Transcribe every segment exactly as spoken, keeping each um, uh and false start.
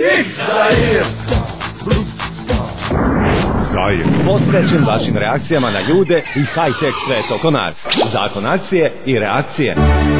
X Zair! Zair. Posvećen vašim reakcijama na ljude i high-tech svet oko nas. Zakon akcije i reakcije.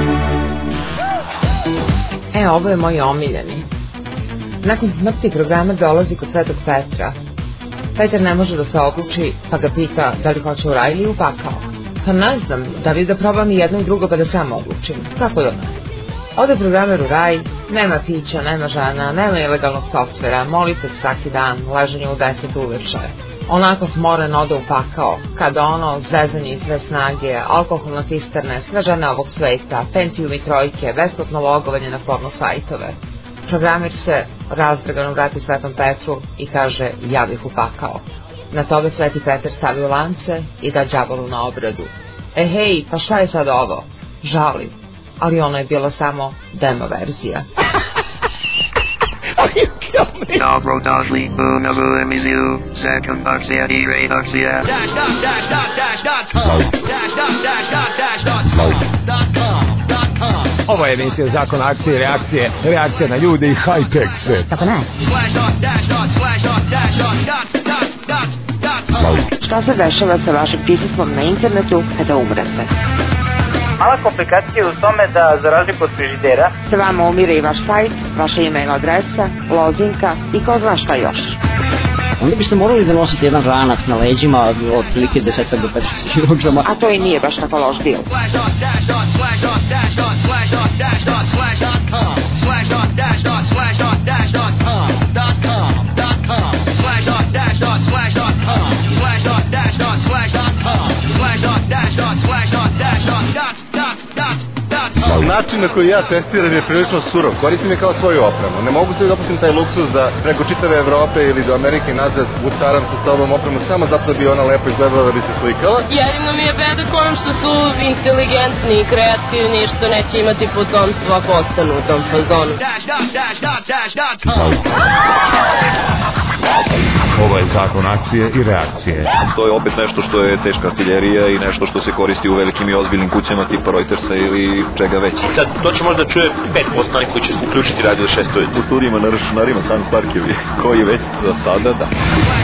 E, ovo je moj omiljeni. Nakon smrti programer dolazi kod Svetog Petra. Petar ne može da se odluči, pa ga pita da li hoće u raj ili u pakao. Pa ne znam, da li da probam i jedno i drugo pa da sam odlučim. Kako da ne? Ode programer u raj, nema pića, nema žena, nema ilegalnog softvera, molite svaki dan, leženje u deset uveče. Onako smoren ode u pakao, kada ono, zezanje i sve snage, alkoholna cisterne, sve žene ovog sveta, Pentium i trojke, besplatno logovanje na porno sajtove. Programer se razdragano vrati Svetom Petru i kaže ja bih upakao. Na toga Sveti Petar stavi u lance i da đavolu na obradu. E hej, pa šta je sad ovo? Žalim, ali ono je bila samo demo verzija. Dobro došli u novu emisiju Zakon akcija i reakcija. Ovo je emisija Zakon akcije i reakcije, reakcija na ljude i high-tech svet. Tako ne. Šta se dešava sa vašim pismom na internetu kada umrete? Mala komplikacija je u tome da, za razliku od frižidera, se vama umire i vaš sajt, vaša email adresa, lozinka i ko zna šta još. Onda biste morali da nosite jedan ranac na leđima od prilike deset do petnaest kilograma. A to i nije baš tako loš dio. Način na koji ja testiram je prilično surov. Koristim je kao svoju opremu. Ne mogu se dopustim taj luksus da preko čitave Evrope ili do Amerike nazad ucaram sa sobom opremu samo zato da bi ona lepo izgledala, da bi se slikala. Jedino mi je beda kojem što su inteligentni i kreativni, što neće imati potomstvo ako ostanu u tom fazonu. Ovo je Zakon akcije i reakcije. To je opet nešto što je teška artiljerija i nešto što se koristi u velikim i ozbiljnim kućama tipa Reutersa ili čega već. Sad to će možda čuje pet posto onih koji će uključiti radio šest ujutru. U studijima na računarima Sans Starkevi, koji već za sada da.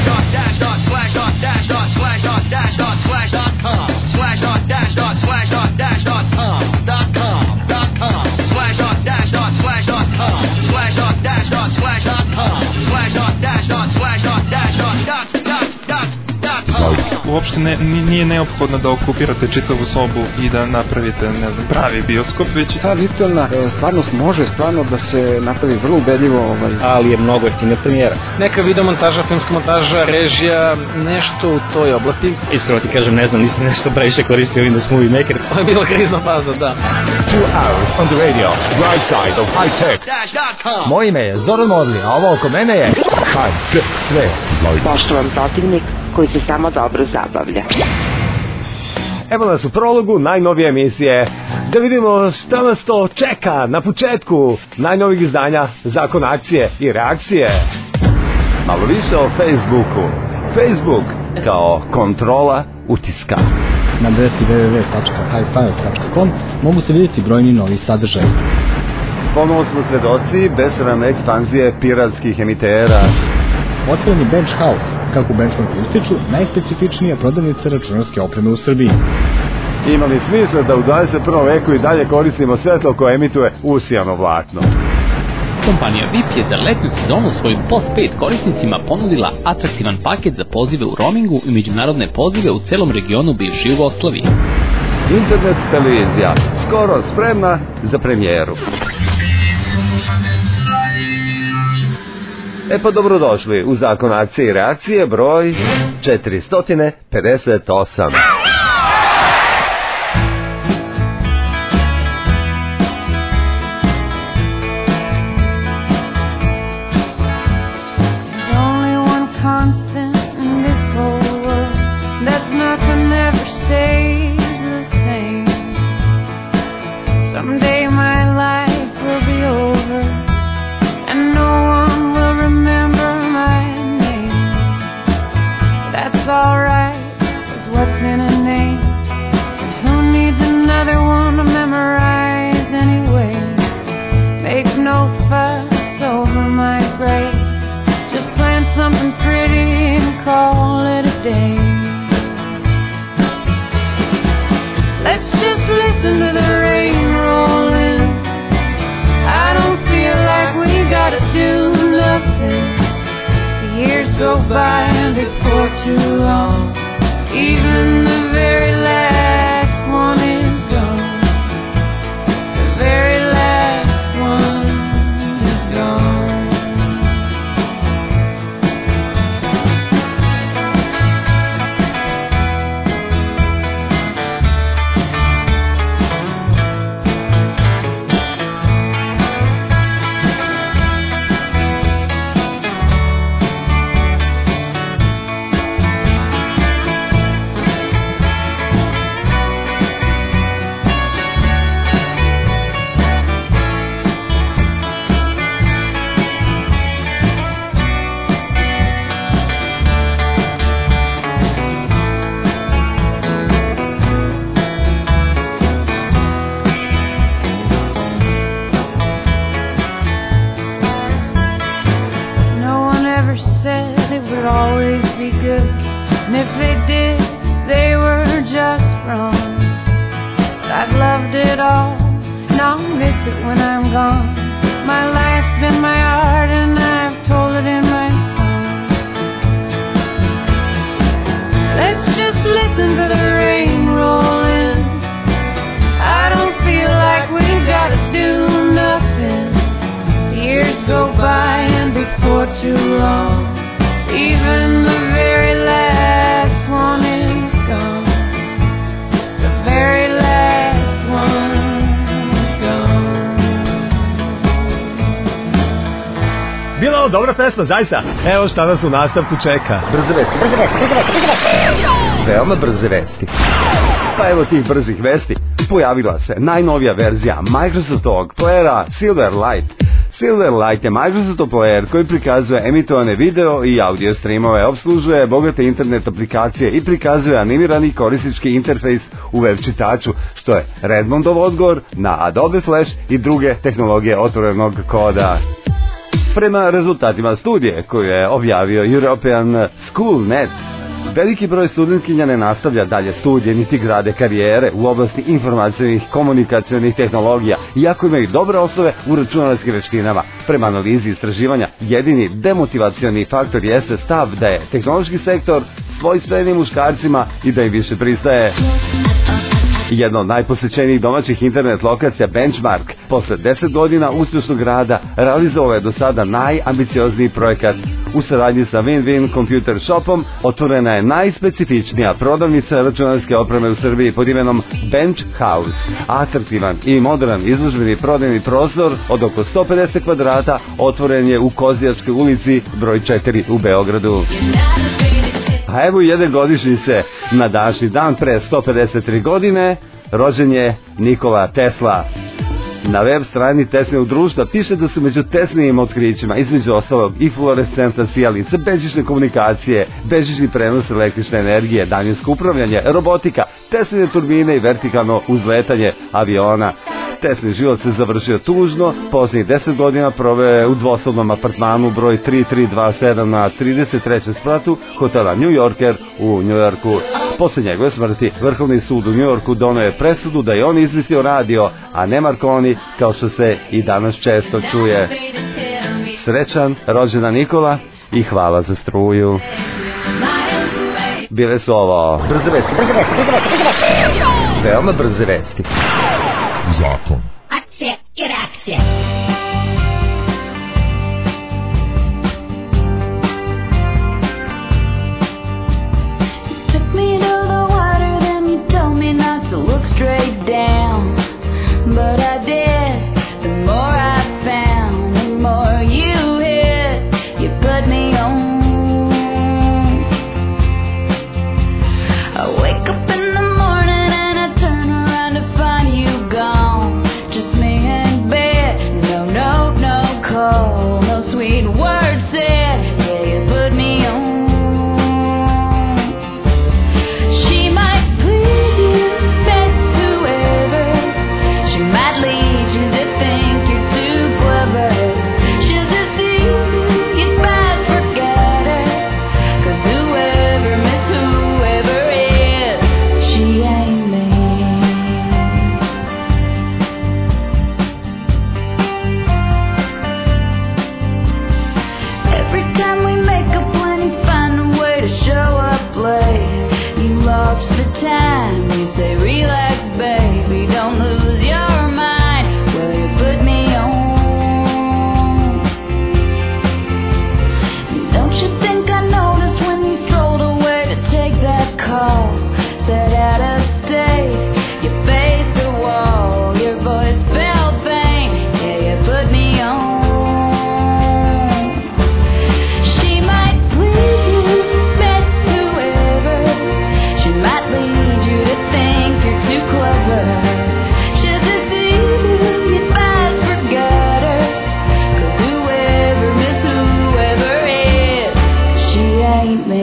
Uopšte ne, nije neophodno da okupirate čitavu sobu i da napravite, ne znam, pravi bioskop, već ta virtualna stvarnost može stvarno da se napravi vrlo ubedljivo, ovaj, ali je mnogo jeftina premijera. Neka videomontaža, filmska montaža, režija, nešto u toj oblasti. Iskreno ti kažem, ne znam, nisam nešto previše koristio Windows Movie Maker. To je bila krizna faza, da. Two hours on the radio, right side of high tech. Moje ime je Zoran Modli, a ovo oko mene je high tech sve. Poštovan protivnik koji se samo dobro zabavlja. Evo nas u prologu najnovije emisije. Da vidimo šta nas to čeka na početku najnovih izdanja Zakon akcije i reakcije. Malo više o Facebooku. Facebook kao kontrola utiska. Na adresi w w w tačka high files tačka com mogu se vidjeti brojni novi sadržaj. Ponovo smo svedoci besramne ekspanzije piratskih emitera. Otvoren je Bench House, kako u Benchmarku ističu, najspecifičnija prodavnica računarske opreme u Srbiji. Ima li smisla da u dvadeset prvom veku i dalje koristimo svetlo koje emituje usijano vlakno? Kompanija V I P je za letnju sezonu svojim postpaid korisnicima ponudila atraktivan paket za pozive u roamingu i međunarodne pozive u celom regionu bivše Jugoslavije. Internet televizija, skoro spremna za premijeru. E pa dobrodošli u Zakon akcije i reakcije broj četiristo pedeset osam. Alright, 'cause what's in it go by before too long. Even the very last one is gone. The very last one is gone. Dobra pesma, zaista. Evo šta nas u nastavku čeka. Brze vesti, brze vesti, brze vesti, brze vesti. Veoma brze vesti. Pa evo tih brzih vesti. Pojavila se najnovija verzija Microsoftovog playera Silverlight. Silverlight je Microsoftov player koji prikazuje emitovane video i audio streamove, obslužuje bogate internet aplikacije i prikazuje animirani korisnički interfejs u web čitaču, što je Redmondov odgovor na Adobe Flash i druge tehnologije otvorenog koda. Prema rezultatima studije koju je objavio European School punkt net, veliki broj studentkinja ne nastavlja dalje studije niti grade karijere u oblasti informacionih komunikacionih tehnologija, iako imaju dobre osnove u računalskim veštinama. Prema analizi istraživanja, jedini demotivacioni faktor jeste stav da je tehnološki sektor svojstveniji muškarcima i da im više pristaje. Jedna od najposećenijih domaćih internet lokacija Benchmark, posle deset godina uspješnog rada, realizovao je do sada najambiciozniji projekat. U saradnji sa Win-Win Computer Shopom otvorena je najspecifičnija prodavnica računarske opreme u Srbiji pod imenom Bench House. Atraktivan i modern izložbeni prodajni prostor od oko sto pedeset kvadrata otvoren je u Kozijačkoj ulici broj četiri u Beogradu. A evo jedne godišnjice. Na današnji dan pre sto pedeset tri godine rođen je Nikola Tesla. Na web strani Teslinog društva piše da su među Teslinim otkrićima između ostalog i fluorescentna sijalica, bežične komunikacije, bežični prenos električne energije, daljinsko upravljanje, robotika, Tesline turbine i vertikalno uzletanje aviona. Teslin život se završio tužno, posljednjih deset godina proveo u dvosobnom apartmanu broj tri tri dva sedam na trideset trećem spratu hotela New Yorker u Njujorku. Posle njegove smrti, Vrhovni sud u Njujorku doneo je presudu da je on izmislio radio, a ne Marconi, kao što se i danas često čuje. Srećan rođendan Nikola i hvala za struju. Bile su ovo brze vesti, brze vesti, brze vesti, brze vesti. Veoma brze vesti. Zakon. Akcija i reakcija. Took me to the water, then you told me not to look straight down. But I did. The more I found, the more you hid. You put me on. I wake up in the morning and I turn around to find you gone. much for time. You say relax, baby, don't lose your mind. Well, you put me on. Don't you think I noticed when you strolled away to take that call? That out of state, you faced the wall. Your voice felt faint, yeah, you put me on. She might please you, miss whoever. She might lead you to think you're too clever. She'll deceive you, you might forget her. 'Cause whoever, miss whoever is, she ain't me.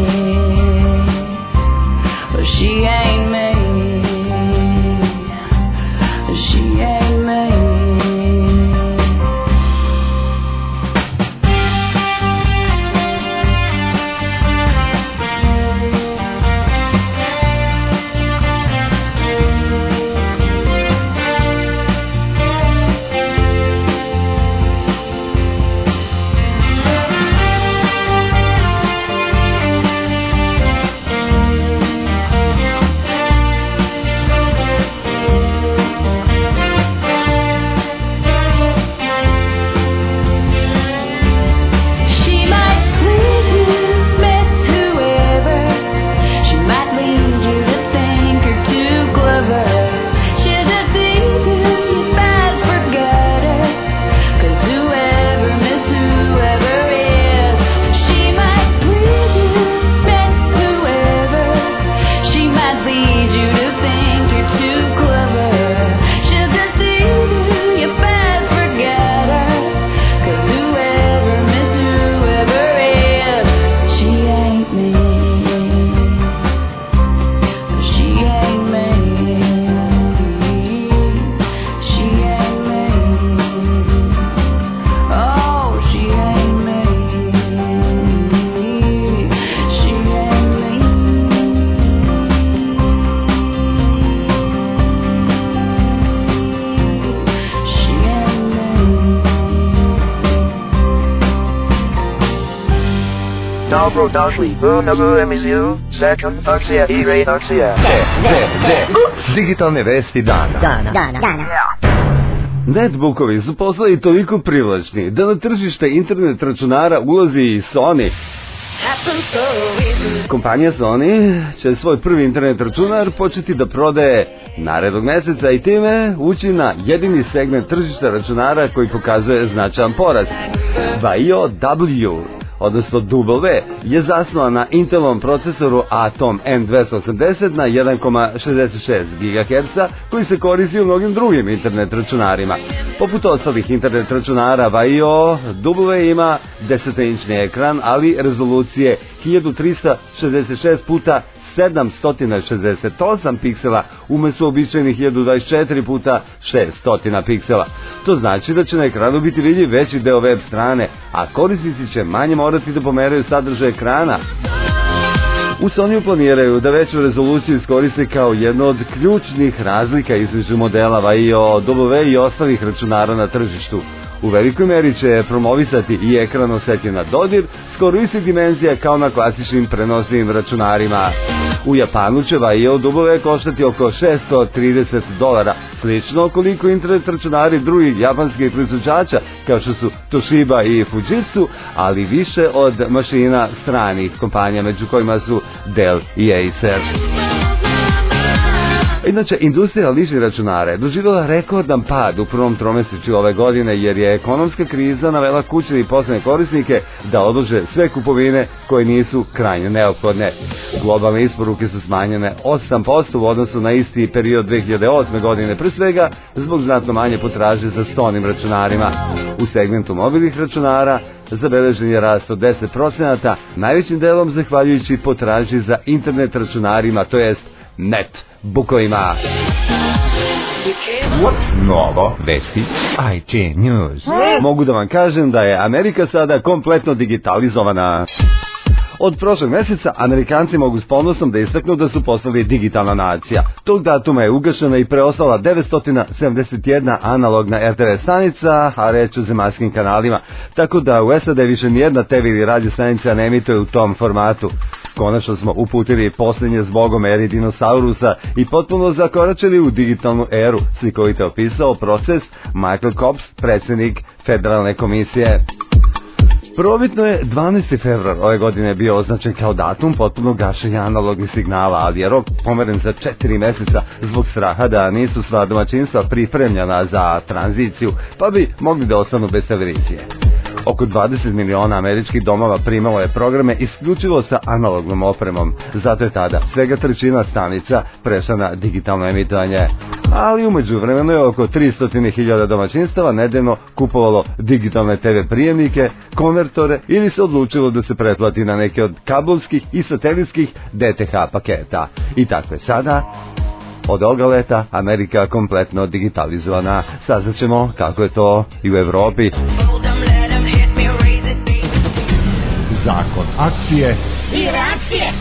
Well, she ain't me. She ain't me. She might please you, miss whoever. She might lead you to think you're too clever. She'll deceive you, you might forget her. 'Cause whoever, miss whoever is, she might please you, miss whoever. She might lead you to think you're too clever. She'll deceive you, you might forget her. 'Cause whoever, miss whoever is, she ain't me. She ain't me. She ain't me. Oh, she ain't me. She ain't me. She ain't me. Dobrodošli u novu emisiju Second akcija i reakcija. Зе, зе, digitalne vesti dana. Dana. Dana. Dana. Netbookovi su postali toliko privlačni da na tržište internet računara ulazi i Sony. Kompanija Sony će svoj prvi internet računar početi da prodaje narednog meseca i time ući na jedini segment tržišta računara koji pokazuje značajan porast. Vaio W, odnosno W, je zasnovan na Intelovom procesoru Atom N dvesta osamdeset na jedan zarez šezdeset šest gigaherca koji se koristi u mnogim drugim internet računarima. Poput ostalih internet računara, Vaio W ima desetoinčni ekran, ali rezolucije hiljadu trista šezdeset šest puta sedamsto šezdeset osam piksela umesto običajnih hiljadu dvadeset četiri puta šesto piksela. To znači da će na ekranu biti vidljiv veći deo web strane, a korisnici će manje morati da pomeraju sadržaj ekrana. U Sonyu planiraju da veću rezoluciju iskoriste kao jedno od ključnih razlika između modela Vaio W i ostalih računara na tržištu. U velikoj meri će promovisati i ekran osetljiv na dodir, skoro isti dimenzija kao na klasičnim prenosivim računarima. U Japanu će Vaio W koštati oko šesto trideset dolara, slično koliko internet računari drugih japanskih proizvođača kao što su Toshiba i Fujitsu, ali više od mašina stranih kompanija među kojima su Dell i Acer. Inače, industrija ličnih računara je doživjela rekordan pad u prvom tromesečju ove godine jer je ekonomska kriza navela kućne i poslovne korisnike da odlože sve kupovine koje nisu krajnje neophodne. Globalne isporuke su smanjene osam posto u odnosu na isti period dve hiljade osme godine, pre svega zbog znatno manje potražnje za stonim računarima. U segmentu mobilnih računara zabeležen je rast od deset procenata, najvećim delom zahvaljujući potražnji za internet računarima, to jest netbookovima. What's novo? Vesti I T News. Mogu da vam kažem da je Amerika sada kompletno digitalizovana. Od prošlog meseca Amerikanci mogu s ponosom da istaknu da su postali digitalna nacija. Tog datuma je ugašena i preostala devetsto sedamdeset jedna analogna R T V stanica, a reč o zemaljskim kanalima, tako da u S A D više nijedna T V ili radio stanica ne emituje u tom formatu. Konačno smo uputili posljednje zbogom eri dinosaurusa i potpuno zakoračili u digitalnu eru, slikovito opisao proces Michael Copps, predsjednik Federalne komisije. Prvobitno je dvanaesti februar ove godine bio označen kao datum potpunog gašenja analognih signala, ali je rok pomeren za četiri meseca zbog straha da nisu sva domaćinstva pripremljena za tranziciju, pa bi mogli da ostanu bez televizije. Oko dvadeset miliona američkih domova primalo je programe isključivo sa analognom opremom, zato je tada svega trećina stanica prešla na digitalno emitovanje. Ali umeđu vremenu je oko tristo hiljada domaćinstava nedeljno kupovalo digitalne te ve prijemnike, konvertore ili se odlučilo da se pretplati na neke od kablovskih i satelitskih de te ha paketa. I tako je sada, od ovoga leta, Amerika kompletno digitalizovana. Saznaćemo kako je to i u Evropi. Zakon akcije i reakcije.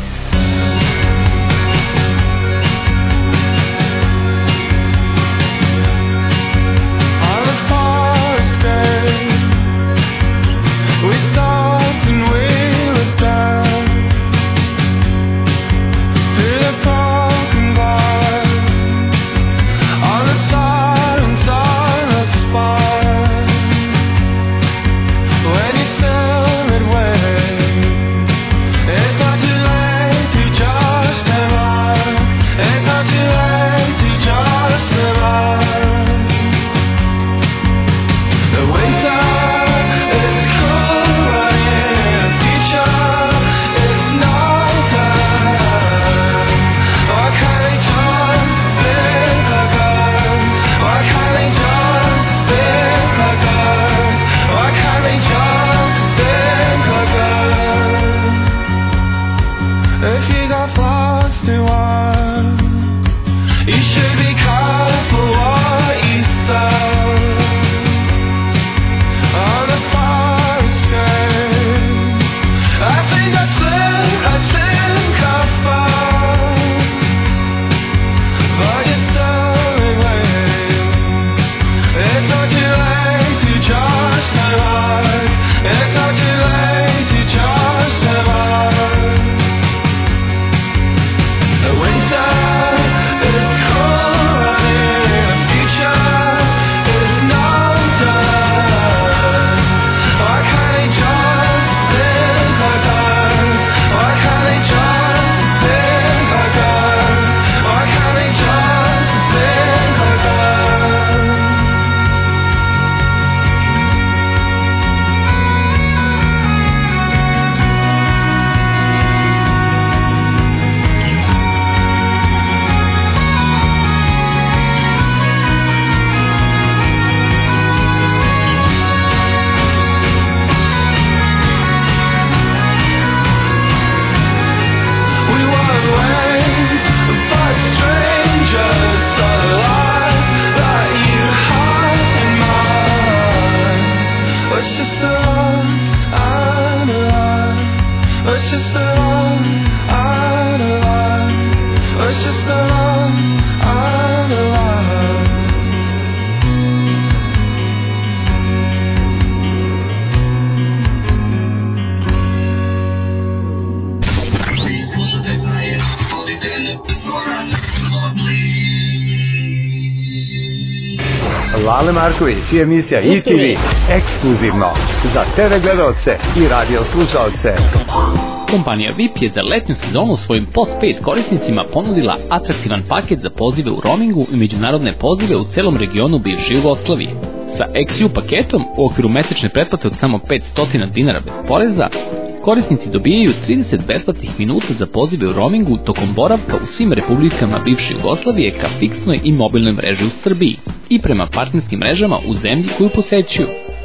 Lale Marković i emisija i te ve ekskluzivno za te ve gledaoce i radio slušaoce. Kompanija V I P je za letnju sezonu svojim postpaid korisnicima ponudila atraktivan paket za pozive u roamingu i međunarodne pozive u celom regionu bivše Jugoslavije. Sa X U paketom u okviru mesečne pretplate od samo petsto dinara bez poreza, korisnici dobijaju trideset besplatnih minuta za pozive u roamingu tokom boravka u svim republikama bivše Jugoslavije ka fiksnoj i mobilnoj mreži u Srbiji i prema partnerskim mrežama u zemlji koju posećuju.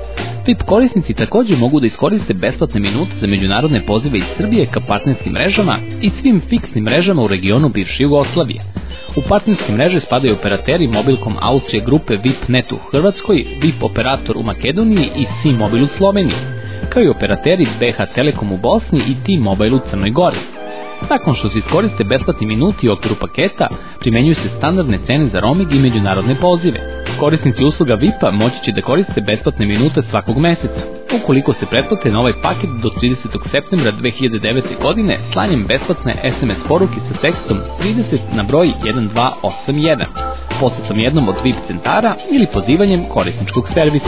V I P korisnici također mogu da iskoriste besplatne minute za međunarodne pozive iz Srbije ka partnerskim mrežama i svim fiksnim mrežama u regionu bivše Jugoslavije. U partnerske mreže spadaju operateri Mobilkom Austrije grupe V I P Net u Hrvatskoj, V I P operator u Makedoniji i C-Mobile u Sloveniji, kao i operateri B H Telekom u Bosni i T-Mobile u Crnoj Gori. Nakon što se iskoriste besplatni minuti u okviru paketa, primenjuju se standardne cene za roaming i međunarodne pozive. Korisnici usluga V I P-a moći će da koriste besplatne minute svakog meseca, ukoliko se pretplate na ovaj paket do tridesetog septembra dve hiljade devete. godine slanjem besplatne es em es poruke sa tekstom trideset na broj jedan dva osam jedan, posetom jednom od V I P centara ili pozivanjem korisničkog servisa.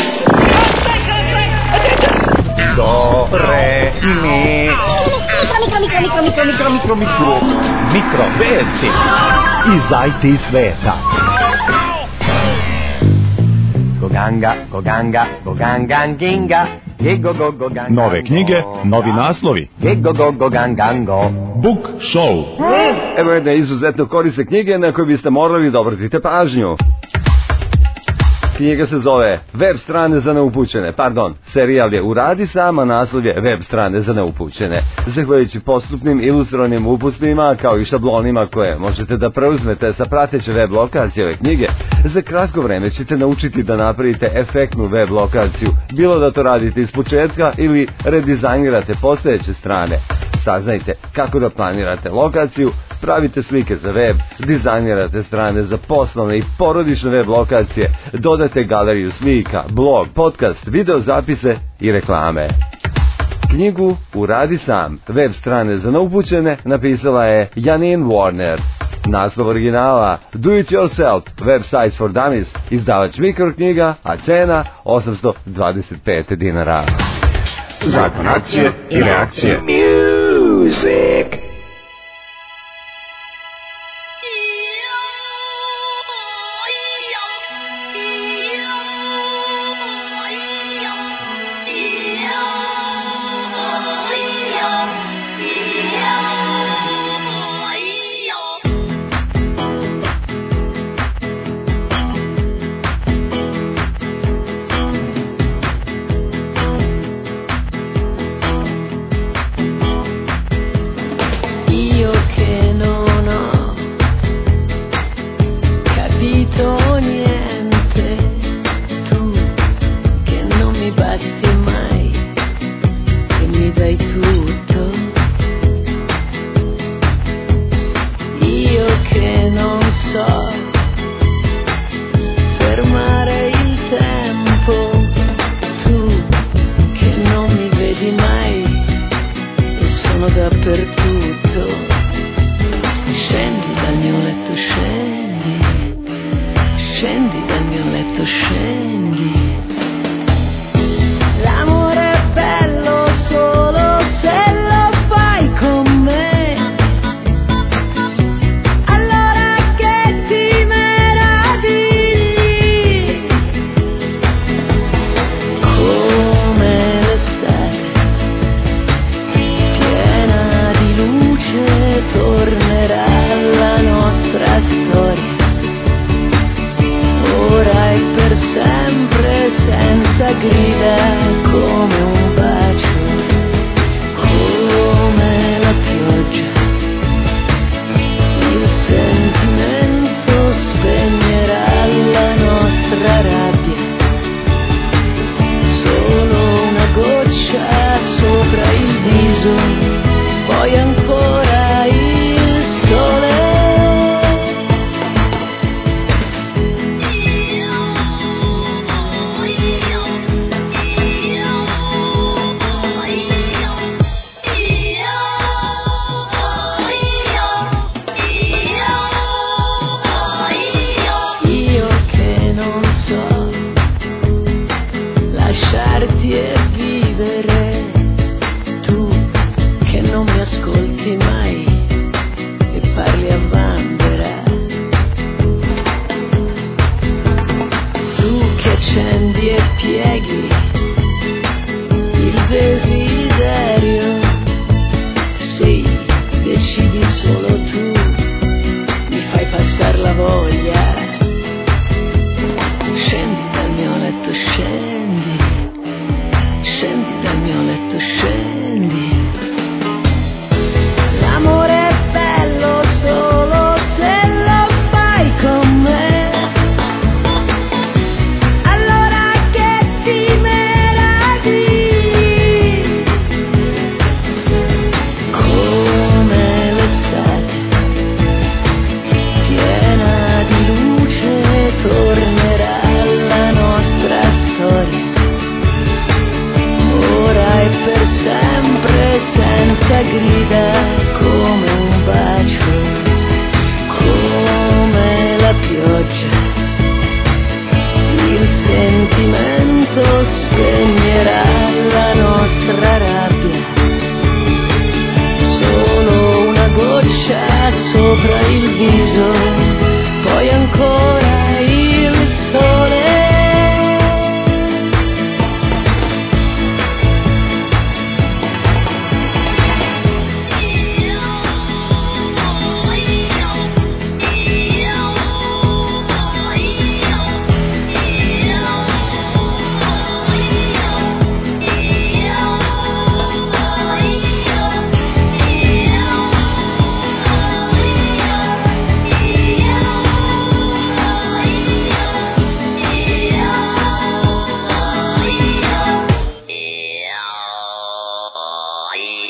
Do, re, mi. Mikro, mikro, mikro, mikro, mikro, mikro, mikro. Mikro, vesti. Iz I T sveta. Goganga, goganga, goganganginga. Nove knjige, novi naslovi. Book Show. Evo jedne izuzetno korisne knjige na koje biste morali da obratite pažnju. Knjiga se zove Web strane za neupućene, pardon, serijal je Uradi sama, naslov je Web strane za neupućene. Zahvaljujući postupnim ilustrovanim upustima kao i šablonima koje možete da preuzmete sa prateće web lokacije ove knjige, za kratko vreme ćete naučiti da napravite efektnu web lokaciju, bilo da to radite iz početka ili redizajnirate postojeće strane. Saznajte kako da planirate lokaciju, pravite slike za web, dizajnirate strane za poslovne i porodične web lokacije, dodate galeriju slika, blog, podcast, video zapise i reklame. Knjigu Uradi sam, web strane za neupućene napisala je Janine Warner. Naslov originala Do It Yourself, Websites for Dummies, izdavač Mikroknjiga, a cena osamsto dvadeset pet dinara. Zakon akcije i reakcije. Music. Tornerà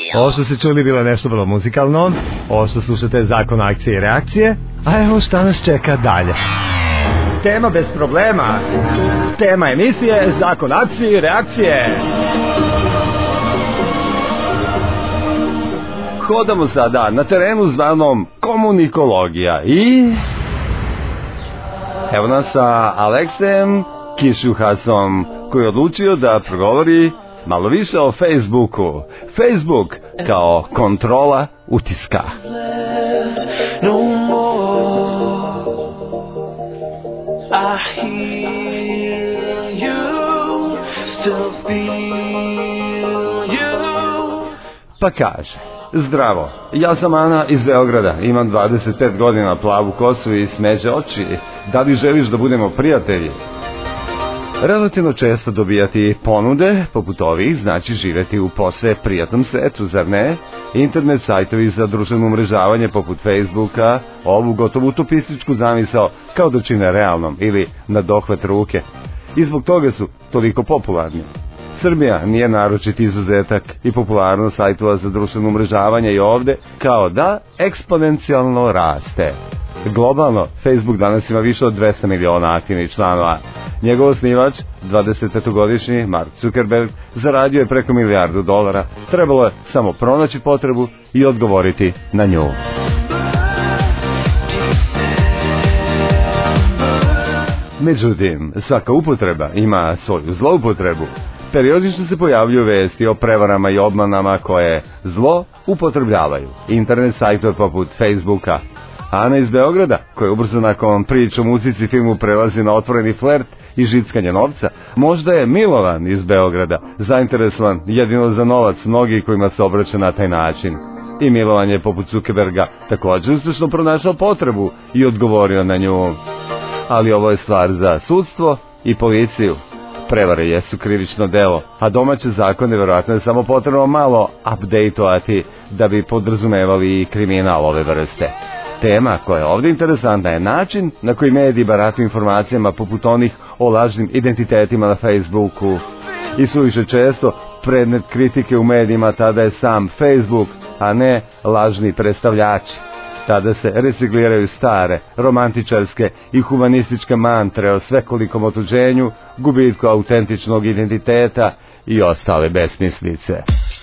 Ovo što ste čuli bilo je nešto vrlo muzikalno, ovo što slušate je Zakon akcije i reakcije, a evo šta nas čeka dalje. Tema bez problema, tema emisije je Zakon akcije i reakcije. Hodamo sada na terenu zvanom komunikologija i... Evo nas sa Aleksejem Kišuhasom, koji je odlučio da progovori malo više o Facebooku. Facebook kao kontrola utiska. Pa kaže: zdravo, ja sam Ana iz Beograda, imam dvadeset pet godina, plavu kosu i smeđe oči. Da li želiš da budemo prijatelji? Relativno često dobijati ponude poput ovih znači živjeti u posve prijatnom svetu, zar ne? Internet sajtovi za društveno umrežavanje poput Facebooka ovu gotovo utopističku zamisao kao da čine realnom ili na dohvat ruke. I zbog toga su toliko popularni. Srbija nije naročit izuzetak i popularnost sajtova za društveno umrežavanje i ovde kao da eksponencijalno raste. Globalno, Facebook danas ima više od dvesta miliona aktivnih članova. Njegov osnivač, dvadesetpetogodišnji Mark Zuckerberg, zaradio je preko milijardu dolara. Trebalo je samo pronaći potrebu i odgovoriti na nju. Međutim, svaka upotreba ima svoju zloupotrebu. Periodično se pojavljuju vesti o prevarama i obmanama koje zlo upotrebljavaju internet sajtove poput Facebooka. Ana iz Beograda, koja ubrzo nakon priče o muzici i filmu prelazi na otvoreni flert i žickanje novca, možda je Milovan iz Beograda, zainteresovan jedino za novac mnogih kojima se obraća na taj način. I Milovan je poput Zuckerberga također uspješno pronašao potrebu i odgovorio na nju. Ali ovo je stvar za sudstvo i policiju. Prevare jesu krivično delo, a domaće zakone vjerojatno je samo potrebno malo update-ovati da bi podrazumevali i kriminal ove vrste. Tema koja je ovdje interesantna je način na koji mediji barataju informacijama poput onih o lažnim identitetima na Facebooku. I suviše često predmet kritike u medijima tada je sam Facebook, a ne lažni predstavljači. Tada se recikliraju stare, romantičarske i humanističke mantre o svekolikom otuđenju, gubitku autentičnog identiteta i ostale besmislice.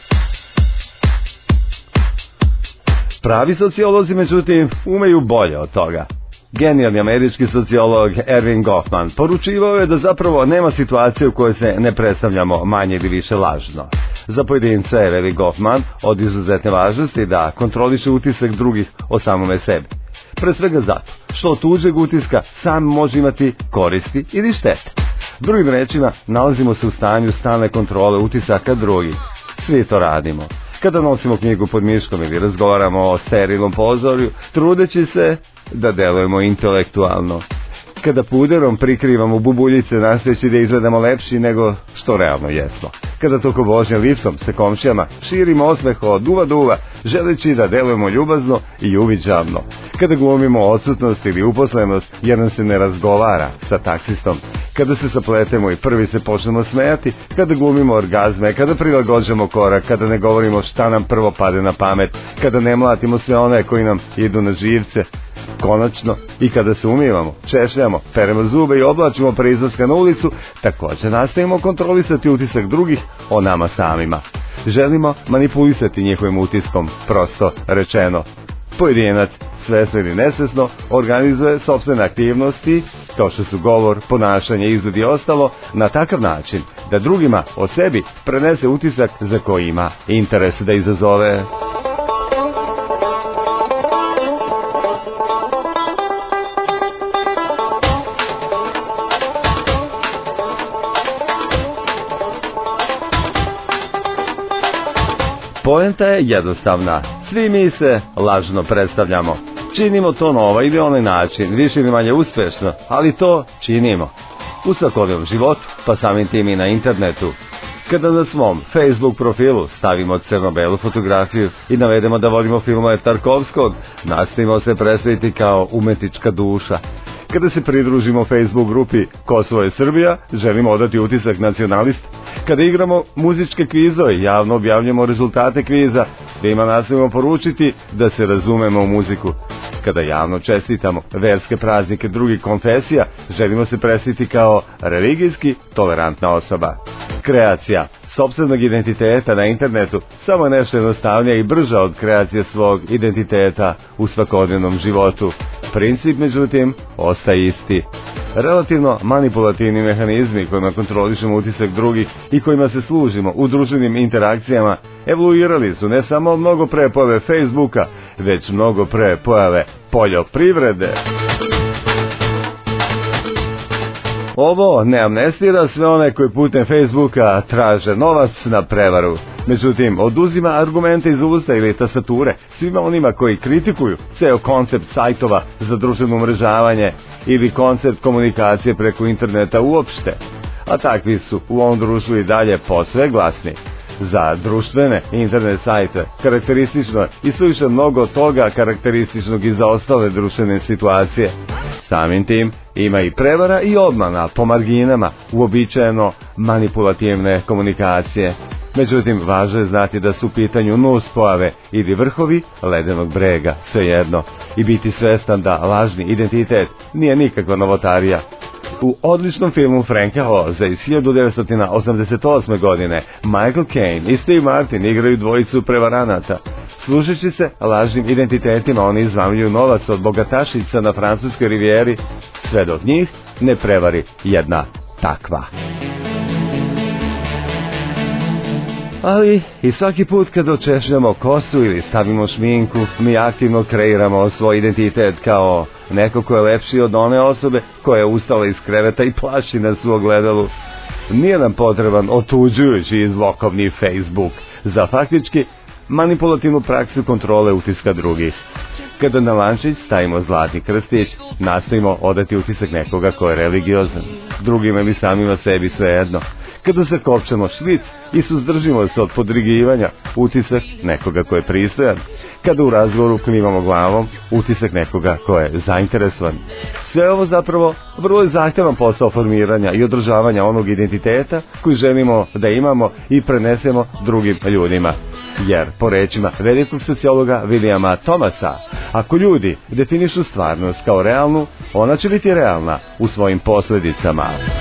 Pravi sociolozi, međutim, umeju bolje od toga. Genijalni američki sociolog Erving Goffman poručivao je da zapravo nema situacije u kojoj se ne predstavljamo manje ili više lažno. Za pojedinca je, veli Goffman, od izuzetne važnosti da kontroliše utisak drugih o samome sebi. Pre svega zato što od tuđeg utiska sam može imati koristi ili štete. Drugim rečima, nalazimo se u stanju stalne kontrole utisaka drugih. Svi to radimo. Kada nosimo knjigu pod miškom ili razgovaramo o sterilnom pozorju, trudeći se da delujemo intelektualno. Kada puderom prikrivamo bubuljice nastojeći da izgledamo lepši nego što realno jesmo. Kada toko vožnja liftom sa komšijama širimo osmeh od duva duva, želeći da delujemo ljubazno i uviđavno. Kada glumimo odsutnost ili uposlenost jer nam se ne razgovara sa taksistom. Kada se sapletemo i prvi se počnemo smejati, kada glumimo orgazme, kada prilagođamo korak, kada ne govorimo šta nam prvo pade na pamet, kada ne mlatimo sve one koji nam idu na živce. Konačno, i kada se umivamo, češljamo, peremo zube i oblačimo pre izlaska na ulicu, također nastavimo kontrolisati utisak drugih o nama samima. Želimo manipulisati njihovim utiskom, prosto rečeno. Pojedinac, svesno ili nesvesno, organizuje sopstvene aktivnosti, kao što su govor, ponašanje, izgled i ostalo, na takav način da drugima o sebi prenese utisak za koji ima interes da izazove. Poenta je jednostavna. Svi mi se lažno predstavljamo. Činimo to na ovaj ili onaj način, više ili manje uspješno, ali to činimo. U svakodnevnom životu, pa samim tim i na internetu. Kada na svom Facebook profilu stavimo crno-belu fotografiju i navedemo da volimo filmove Tarkovskog, nastavimo se predstaviti kao umetnička duša. Kada se pridružimo Facebook grupi Kosovo je Srbija, želimo odati utisak nacionalist. Kada igramo muzičke kvizove, javno objavljamo rezultate kviza, svima nastavimo poručiti da se razumemo u muziku. Kada javno čestitamo verske praznike drugih konfesija, želimo se predstaviti kao religijski tolerantna osoba. Kreacija sopstvenog identiteta na internetu samo je nešto jednostavnija i brža od kreacije svog identiteta u svakodnevnom životu. Princip, međutim, ostaje isti. Relativno manipulativni mehanizmi kojima kontrolišemo utisak drugih i kojima se služimo u društvenim interakcijama evoluirali su ne samo mnogo pre pojave Facebooka, već mnogo pre pojave poljoprivrede. Ovo ne amnestira sve one koji putem Facebooka traže novac na prevaru. Međutim, oduzima argumente iz usta ili tastature svima onima koji kritikuju ceo koncept sajtova za društveno umrežavanje ili koncept komunikacije preko interneta uopšte. A takvi su u ovom društvu i dalje posve glasni. Za društvene internet sajte karakteristično je i suviše mnogo toga karakterističnog i za ostale društvene situacije. Samim tim ima i prevara i obmana po marginama uobičajeno manipulativne komunikacije. Međutim, važno je znati da su u pitanju nuspojave ili vrhovi ledenog brega, svejedno, i biti svestan da lažni identitet nije nikakva novotarija. U odličnom filmu Franka Oza iz hiljadu devetsto osamdeset osme. godine Michael Caine i Steve Martin igraju dvojicu prevaranata. Služeći se lažnim identitetima, oni izvamljuju novac od bogatašica na francuskoj rivijeri, sve dok njih ne prevari jedna takva. Ali i svaki put kad očešljamo kosu ili stavimo šminku, mi aktivno kreiramo svoj identitet kao neko ko je lepši od one osobe koja je ustala iz kreveta i plaši nas u ogledalu. Nije nam potreban otuđujući i zlokovni Facebook za faktički manipulativnu praksu kontrole utiska drugih. Kada na lančić stavimo zlatni krstić, nastojimo odati utisak nekoga ko je religiozan, drugima ili samima sebi svejedno. Kada se kopčamo švic i suzdržimo se od podrigivanja, utisak nekoga ko je pristojan. Kada u razgovoru klimamo glavom, utisak nekoga ko je zainteresovan. Sve ovo zapravo vrlo je zahtjevan posao formiranja i održavanja onog identiteta koji želimo da imamo i prenesemo drugim ljudima. Jer, po rečima velikog sociologa Williama Thomasa, ako ljudi definišu stvarnost kao realnu, ona će biti realna u svojim posljedicama.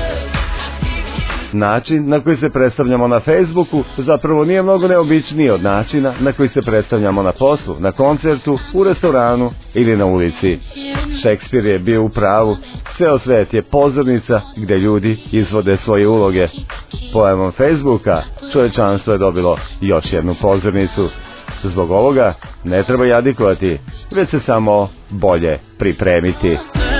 Način na koji se predstavljamo na Facebooku zapravo nije mnogo neobičniji od načina na koji se predstavljamo na poslu, na koncertu, u restoranu ili na ulici. Šekspir je bio u pravu, ceo svet je pozornica gde ljudi izvode svoje uloge. Pojavom Facebooka čovečanstvo je dobilo još jednu pozornicu. Zbog ovoga ne treba jadikovati, već se samo bolje pripremiti.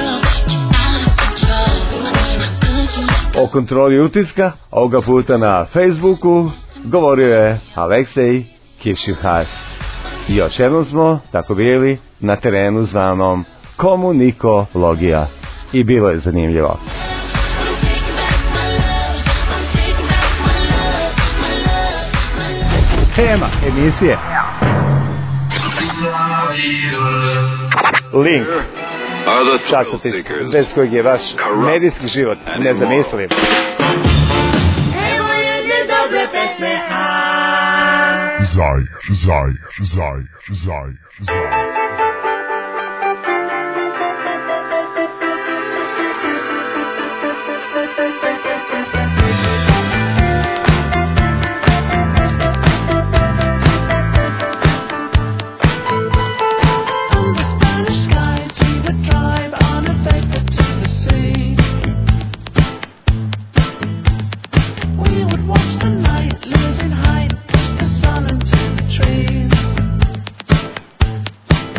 O kontroli utiska, ovoga puta na Facebooku, govorio je Aleksej Kišjuhas. Još jednom smo, tako bili, na terenu zvanom komunikologija. I bilo je zanimljivo. Tema emisije. Link. Časopis bez kojeg je vaš medijski život nezamisliv. Zaj, zaj, zaj, zaj, zaj. Losing height, push the sun into the trees.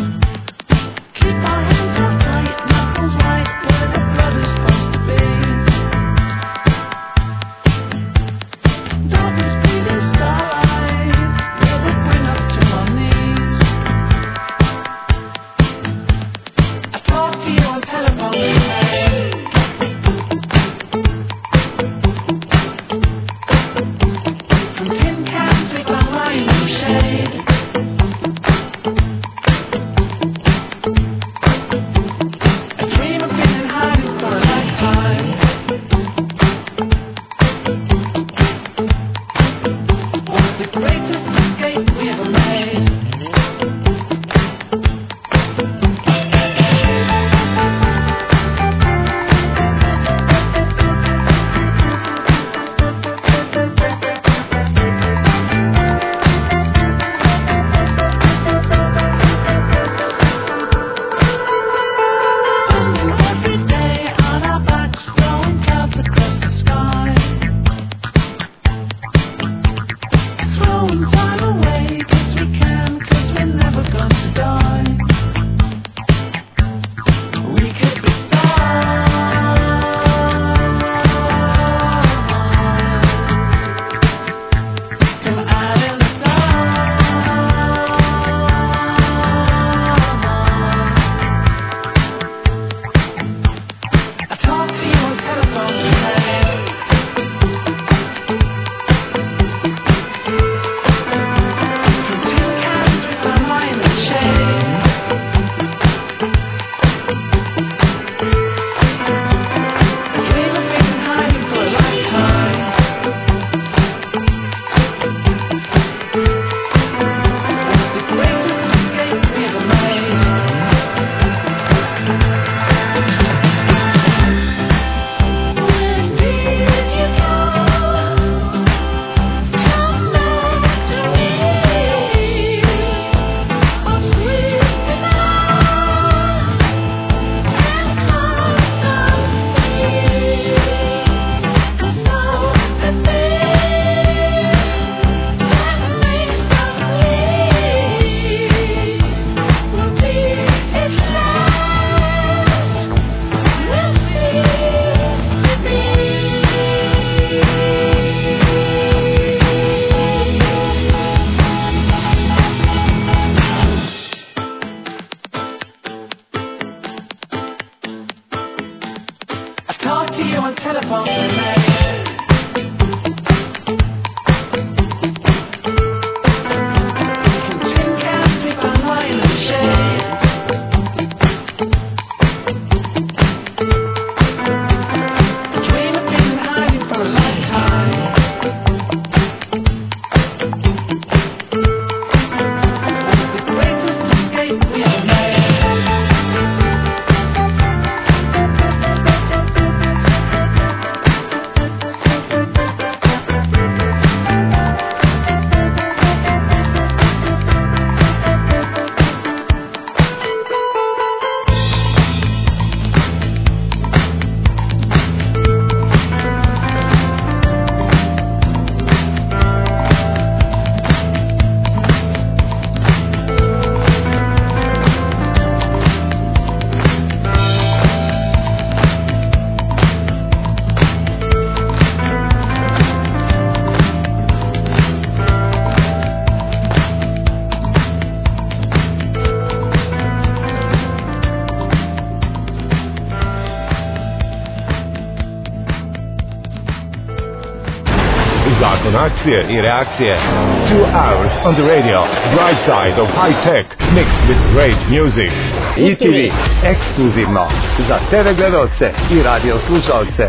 Zakon akcije i reakcije. Two hours on the radio. Bright side of high tech. Mixed with great music. I T V. Ekskluzivno. Za T V gledalce i radio slušalce.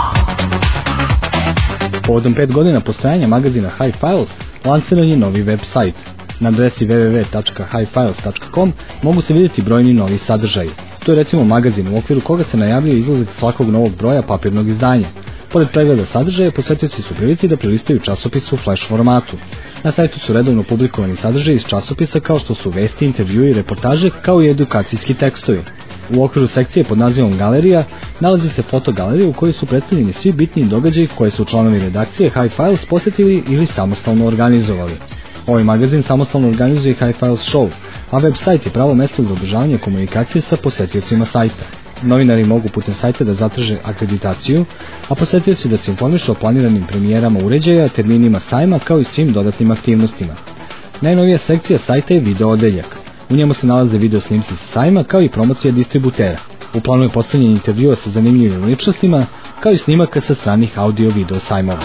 Povodom pet godina postojanja magazina High Files, lansiran je novi web sajt. Na adresi w w w tačka high files tačka com mogu se vidjeti brojni novi sadržaji. To je recimo magazin u okviru koga se najavljuje izlazak svakog novog broja papirnog izdanja. Pored pregleda sadržaja, posjetioci su prilici da prelistaju časopis u flash formatu. Na sajtu su redovno publikovani sadržaji iz časopisa kao što su vesti, intervjui i reportaže, kao i edukacijski tekstovi. U okviru sekcije pod nazivom Galerija nalazi se fotogalerija u kojoj su predstavljeni svi bitni događaji koje su članovi redakcije High Files posjetili ili samostalno organizovali. Ovaj magazin samostalno organizuje High Files Show, a web sajt je pravo mesto za održavanje komunikacije sa posjetiocima sajta. Novinari mogu putem sajta da zatraže akreditaciju, a posjetioci da se informišu o planiranim premijerama uređaja, terminima sajma kao i svim dodatnim aktivnostima. Najnovija sekcija sajta je video odeljak. U njemu se nalaze video snimci sa sajma kao i promocija distributera. U planu je postavljanje intervjua sa zanimljivim ličnostima kao i snimaka sa stranih audio-video sajmova.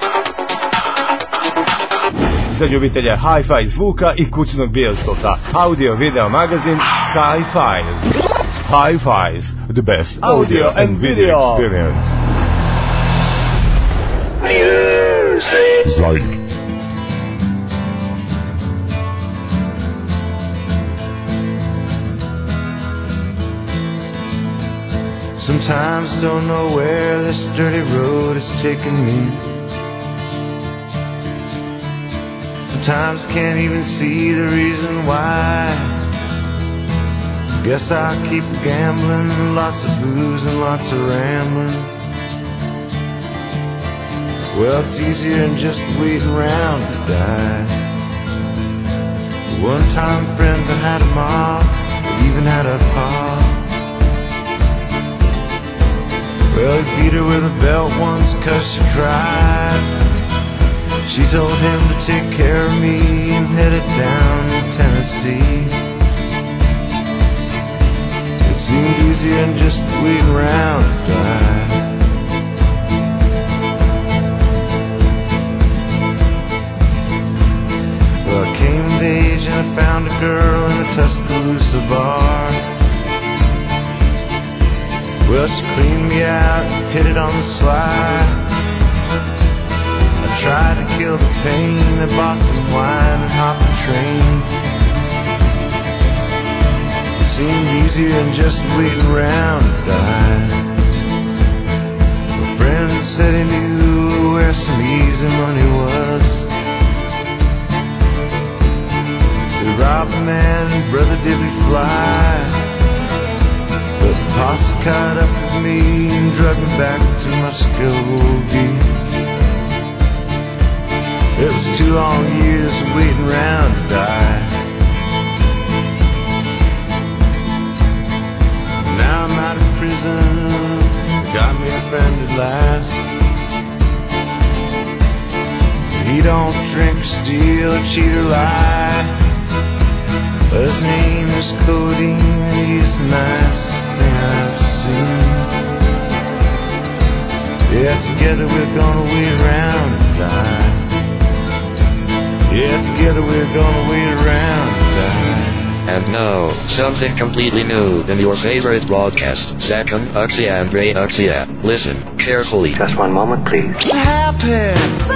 Za ljubitelje hi-fi zvuka i kućnog bioskopa, audio-video magazin High Files. High Files, the best audio and video experience. Music. Zaj. Sometimes don't know where this dirty road is taking me. Sometimes can't even see the reason why. Guess I'll keep gambling, lots of booze and lots of rambling. Well, it's easier than just waiting around to die. One time friends I had them all, even had a pa. Well, he beat her with a belt once 'cause she cried. She told him to take care of me and headed down to Tennessee. It seemed easier than just waiting around to die. Well, I came of age and I found a girl in a Tuscaloosa bar. Well, she cleaned me out, hit it on the slide. I tried to kill the pain, I bought some wine and hopped the train. It seemed easier than just waiting around to die. My friend said he knew where some easy money was. They robbed a man and brother did we fly. But the posse caught up with me and drug me back to Muskogee. It was two long years of waiting around to die. Now I'm out of prison, got me a friend at last. He don't drink or steal or cheat or lie. His name is Codeine, he's the nicest thing I've seen. Yeah, together we're gonna wait around to die. Yeah, together we're gonna wait around to die. And now, something completely new in your favorite broadcast, Zakon Aksiandre Aksia. Listen carefully. Just one moment, please. Happy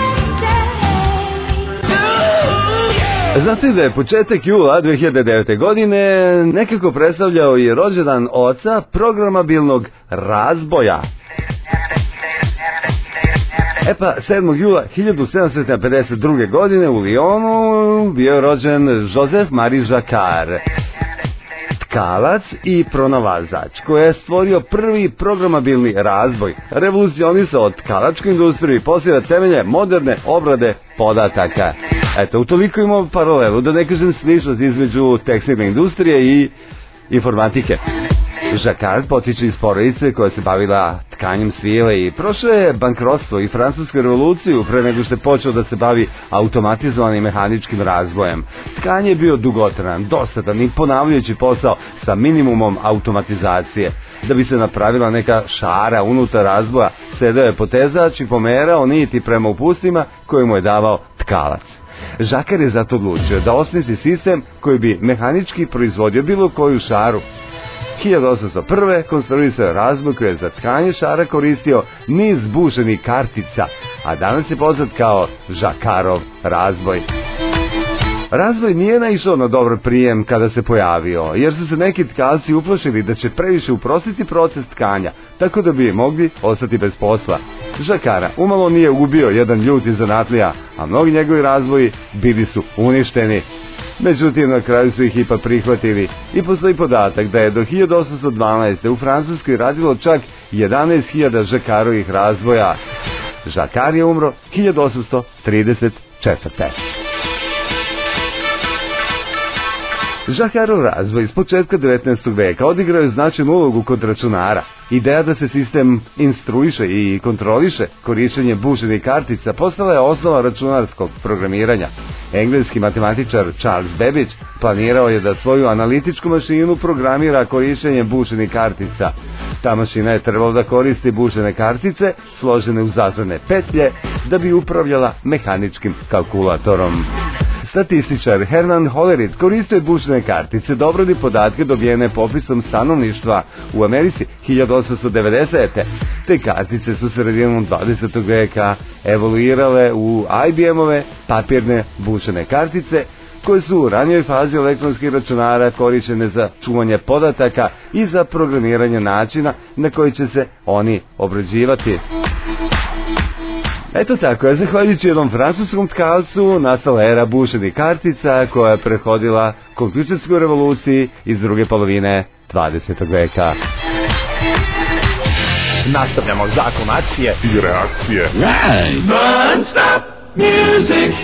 Znate da je početak jula dve hiljade devete. godine nekako predstavljao i rođendan oca programabilnog razboja. E pa, sedmog jula hiljadu sedamsto pedeset druge. godine u Lyonu bio je rođen Joseph Marie Jacquard, tkalac i pronalazač, koji je stvorio prvi programabilni razboj, revolucionisao tkalačku industriju i postavio temelje moderne obrade podataka. Eto, utoliko imamo paralelu, da ne kažem sličnost između tekstilne industrije i informatike. Jacquard potiče iz porodice koja se bavila tkanjem svile i prošao je bankrotstvo i francusku revoluciju pre nego što je počeo da se bavi automatizovanim mehaničkim razvojem. Tkanje je bio dugotran, dosadan i ponavljajući posao sa minimumom automatizacije. Da bi se napravila neka šara unutar razboja, sedao je potezač i pomerao niti prema upustima koje mu je davao tkalac. Jacquard je zato odlučio da osmisli sistem koji bi mehanički proizvodio bilo koju šaru. hiljadu osamsto prve. konstruisao je razboj koji je za tkanje šara koristio niz bušenih kartica, a danas je poznat kao Jacquardov razboj. Razvoj nije naišao na dobar prijem kada se pojavio, jer su se neki tkalci uplašili da će previše uprostiti proces tkanja, tako da bi mogli ostati bez posla. Jacquarda umalo nije ubio jedan ljuti zanatlija, a mnogi njegovi razvoji bili su uništeni. Međutim, na kraju su ih ipak prihvatili i postoji podatak da je do hiljadu osamsto dvanaeste. u Francuskoj radilo čak jedanaest hiljada Jacquardovih razvoja. Jacquard je umro hiljadu osamsto trideset četvrte. Jacquardov razvoj iz početka devetnaestog veka odigrao je značajnu ulogu kod računara. Ideja da se sistem instruiše i kontroliše korišćenje bušenih kartica postala je osnova računarskog programiranja. Engleski matematičar Charles Babbage planirao je da svoju analitičku mašinu programira korišćenjem bušenih kartica. Ta mašina je trebala da koristi bušene kartice složene u zatvorene petlje da bi upravljala mehaničkim kalkulatorom. Statističar Herman Hollerith koristio je bušene kartice da obradi podatke dobijene popisom stanovništva u Americi hiljadu osamsto devedesete. Te kartice su sredinom dvadesetog veka evoluirale u I B M-ove papirne bušene kartice koje su u ranijoj fazi elektronskih računara korišćene za čuvanje podataka i za programiranje načina na koji će se oni obrađivati. Eto tako je, zahvaljujući jednom francuskom tkalcu nastala era bušenih kartica koja je prethodila kompjuterskoj revoluciji iz druge polovine dvadesetog veka. Nastavljamo zakon akcije i reakcije. Non-stop music.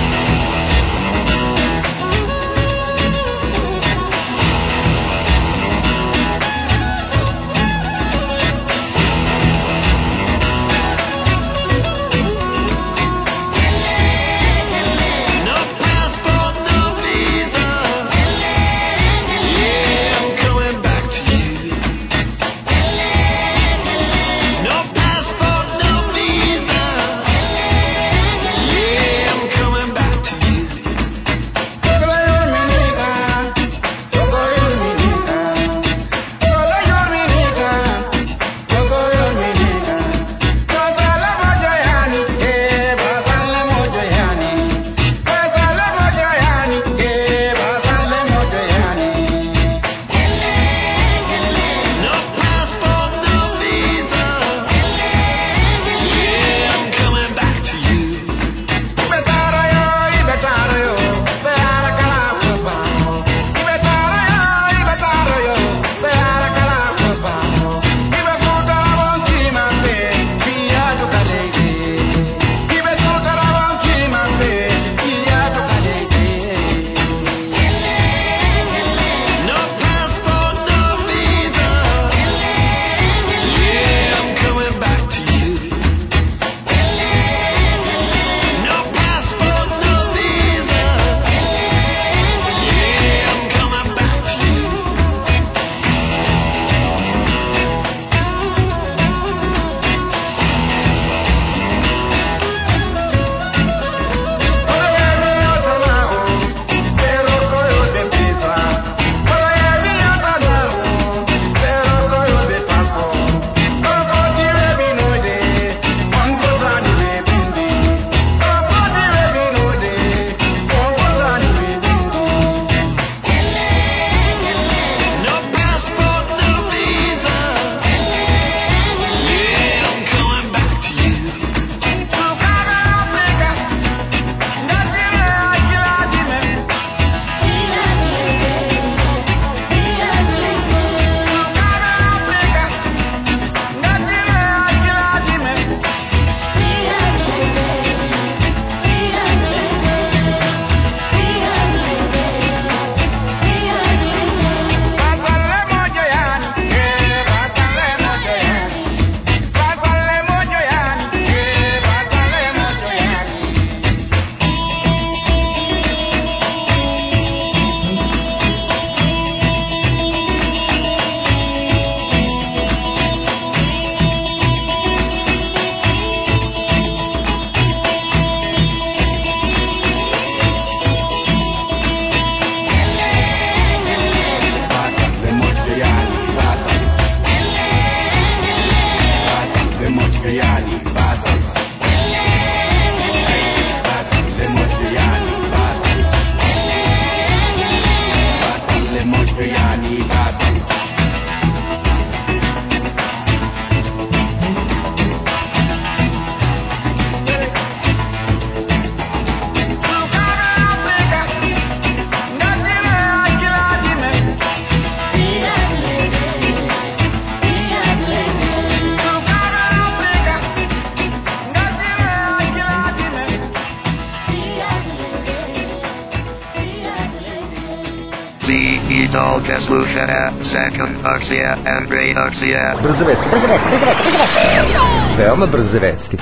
I dalje slušate Second akcija and Great akcija. Brze vesti, brze vesti, brze vesti, brze vesti. Veoma brze vesti.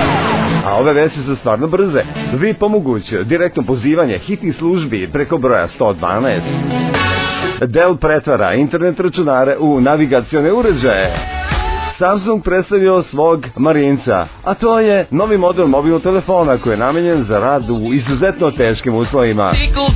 A ove vesti su stvarno brze. V I P omogućuje direktno pozivanje hitnih službi preko broja sto dvanaest. Dell pretvara internet računare u navigacione uređaje. Samsung predstavio svog Marinca, a to je novi model mobilnog telefona koji je namenjen za rad u izuzetno teškim uslovima.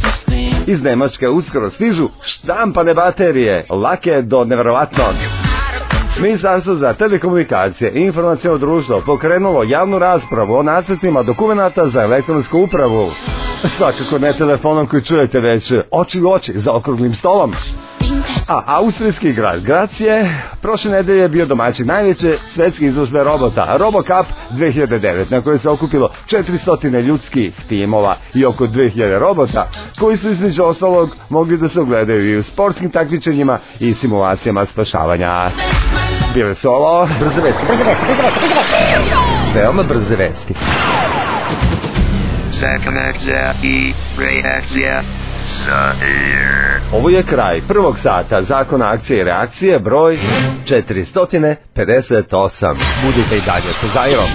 Iz Nemačke uskoro stižu štampane baterije, lake do neverovatnog. Ministarstvo za telekomunikacije i informaciono društvo pokrenulo javnu raspravu o nacrtima dokumenata za elektronsku upravu. Svakako ne telefonom koji čujete, već oči u oči za okruglim stolom. A austrijski grad Graz je prošle nedelje bio domaćin najveće svetske izložbe robota RoboCup dve hiljade devet, na kojoj se okupilo četiristo ljudskih timova i oko dve hiljade robota, koji su između ostalog mogli da se ogledaju i u sportskim takmičenjima i simulacijama spašavanja. Bile su ovo brze vesti, brze vesti, brze vesti, brze vesti. Veoma brze vesti. Second akcija i reakcija. Zair. Ovo je kraj prvog sata zakona akcije i reakcije broj četiristo pedeset osam. Budite i dalje sa Zairom.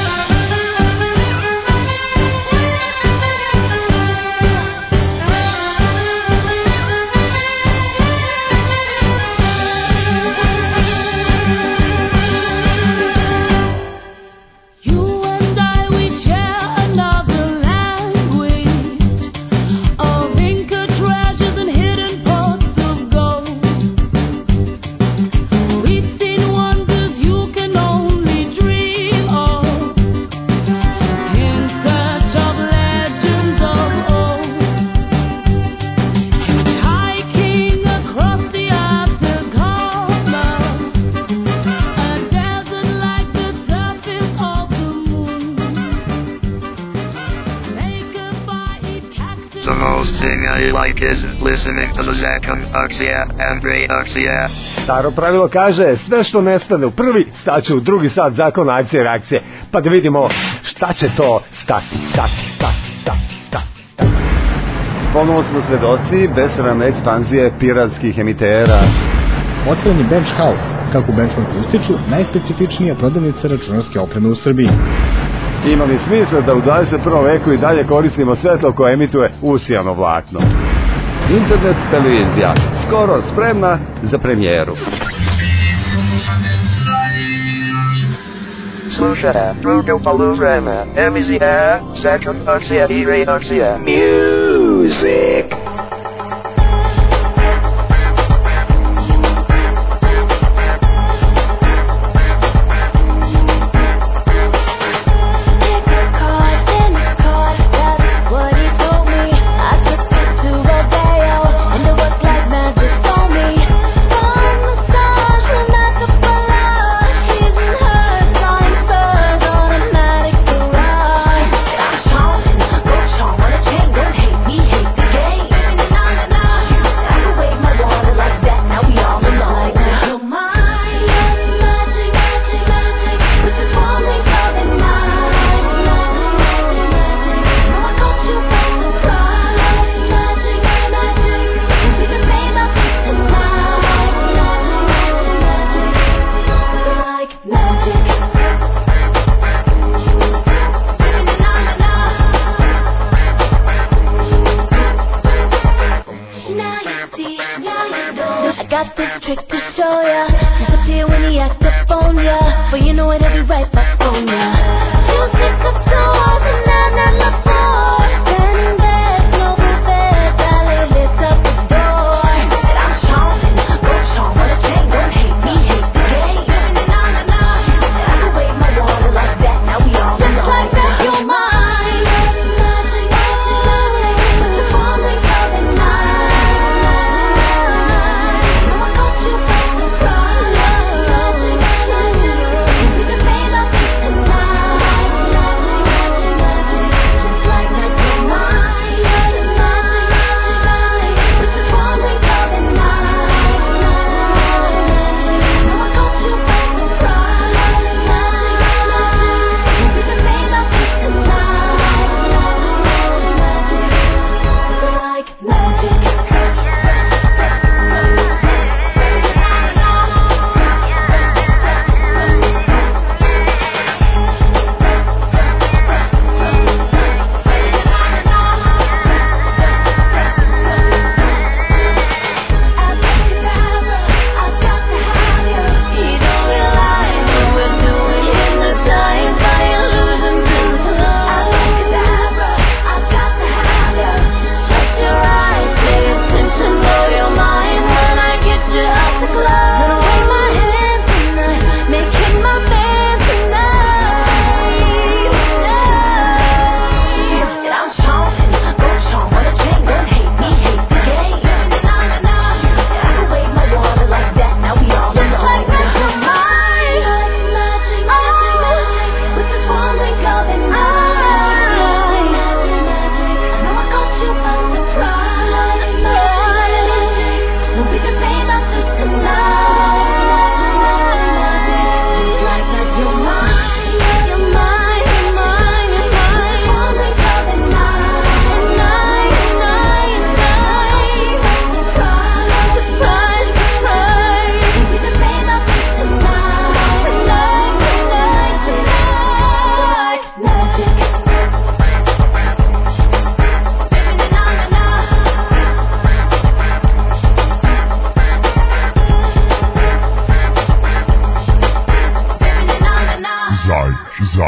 The most thing I like is listening to the Zakon Akcija and Reakcija. Staro pravilo kaže, sve što nestane u prvi, staće u drugi sat zakona akcije i reakcije. Pa da vidimo šta će to stati, stati, stati, stati, stati, stati. Ponovo smo svedoci besramne ekspanzije piratskih emitera. Otvoren je Bench House, kako u Benchmarku ističu, najspecifičnija prodavnica računarske opreme u Srbiji. Ima li smisla da u dvadeset prvom veku i dalje koristimo svetlo koje emituje usijano vlakno? Internet televizija, skoro spremna za premijeru. Slušajte, drugo poluvreme, emisija, Zakon Akcija i Reakcija. Music.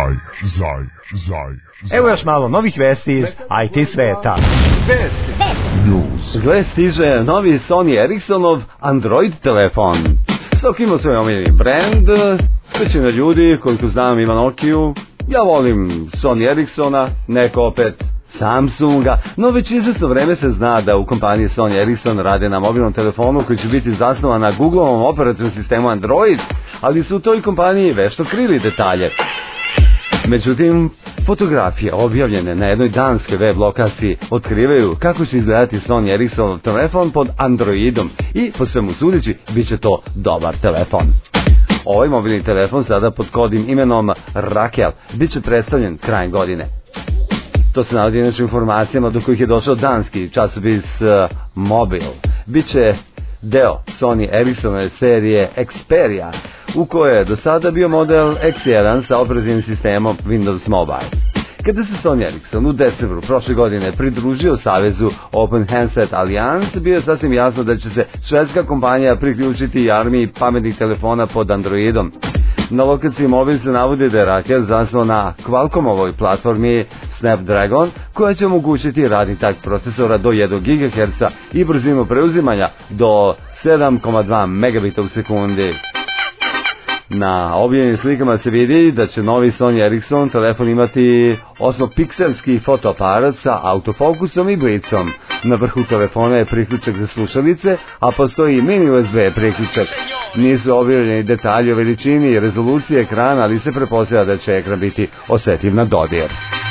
Zaj, zaj, zaj, zaj. Evo još malo novih vesti iz I T sveta. Vesti. News. Gle, stiže novi Sony Ericssonov Android telefon. Svaki ima svoj omiljeni brand, većina ljudi, koliko znam, ima Nokiju. Ja volim Sony Ericssona, neko opet Samsunga, no već izvesno vreme se zna da u kompaniji Sony Ericsson rade na mobilnom telefonu koji će biti zasnovan na Googleovom operativnom sistemu Android, ali su u toj kompaniji vešto krili detalje. Međutim, fotografije objavljene na jednoj danskoj web lokaciji otkrivaju kako će izgledati Sony Ericssonov telefon pod Androidom i po svemu sudeći bit će to dobar telefon. Ovaj mobilni telefon sada pod kodnim imenom Rakel bit će predstavljen krajem godine. To se navodi inače informacijama do kojih je došao danski časopis uh, Mobil. Biće deo Sony Ericssonove serije Xperia, u kojoj je do sada bio model X jedan sa operativnim sistemom Windows Mobile. Kada se Sony Ericsson u decembru prošle godine pridružio savezu Open Handset Alliance, bio je sasvim jasno da će se švedska kompanija priključiti i armiji pametnih telefona pod Androidom. Na lokaciji Mobil se navodi da je Rakel zasnovan na Qualcommovoj platformi Snapdragon, koja će omogućiti radni tak procesora do jednog gigaherca i brzinu preuzimanja do sedam zarez dva megabita u sekundi. Na objavljenim slikama se vidi da će novi Sony Ericsson telefon imati osmopikselski fotoaparat sa autofokusom i blicom. Na vrhu telefona je priključak za slušalice, a postoji i mini U S B priključak. Nisu objavljeni detalji o veličini i rezoluciji ekrana, ali se pretpostavlja da će ekran biti osetljiv na dodir.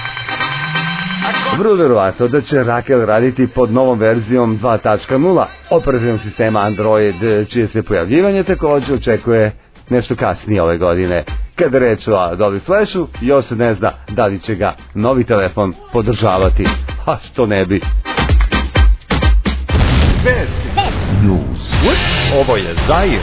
Vrlo verovatno da će Rakel raditi pod novom verzijom dva tačka nula operativnog sistema Android, čije se pojavljivanje također očekuje nešto kasnije ove godine. Kada reč o Adobe Flashu, još se ne zna da li će ga novi telefon podržavati. A što ne bi? Vesti. News. Ovo je Zair.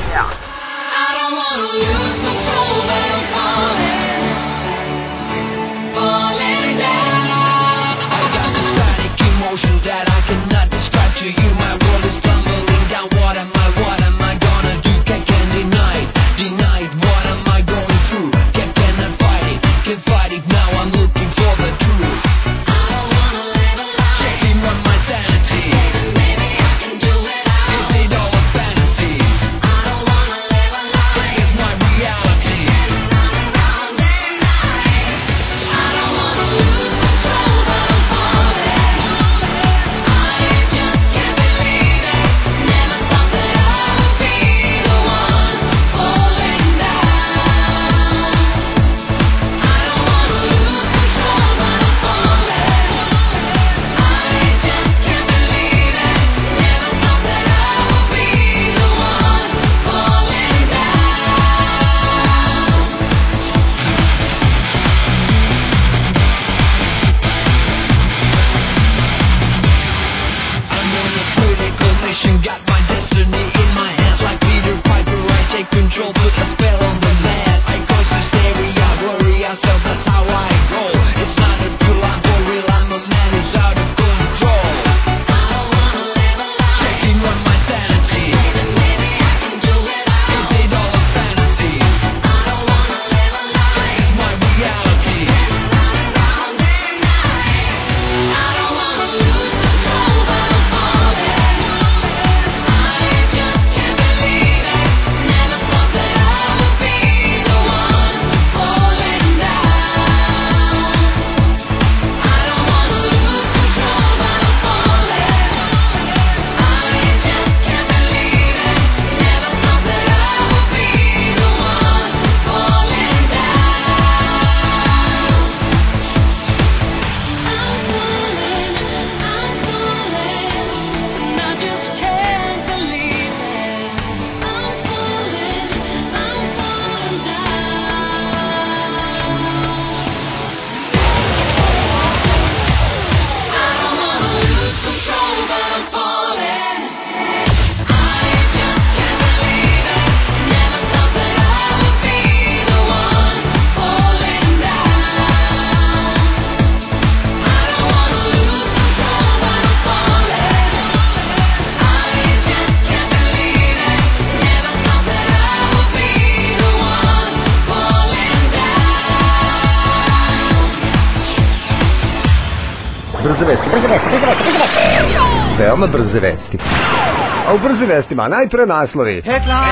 Veoma brze vesti. A u brzi vestima najpre naslovi.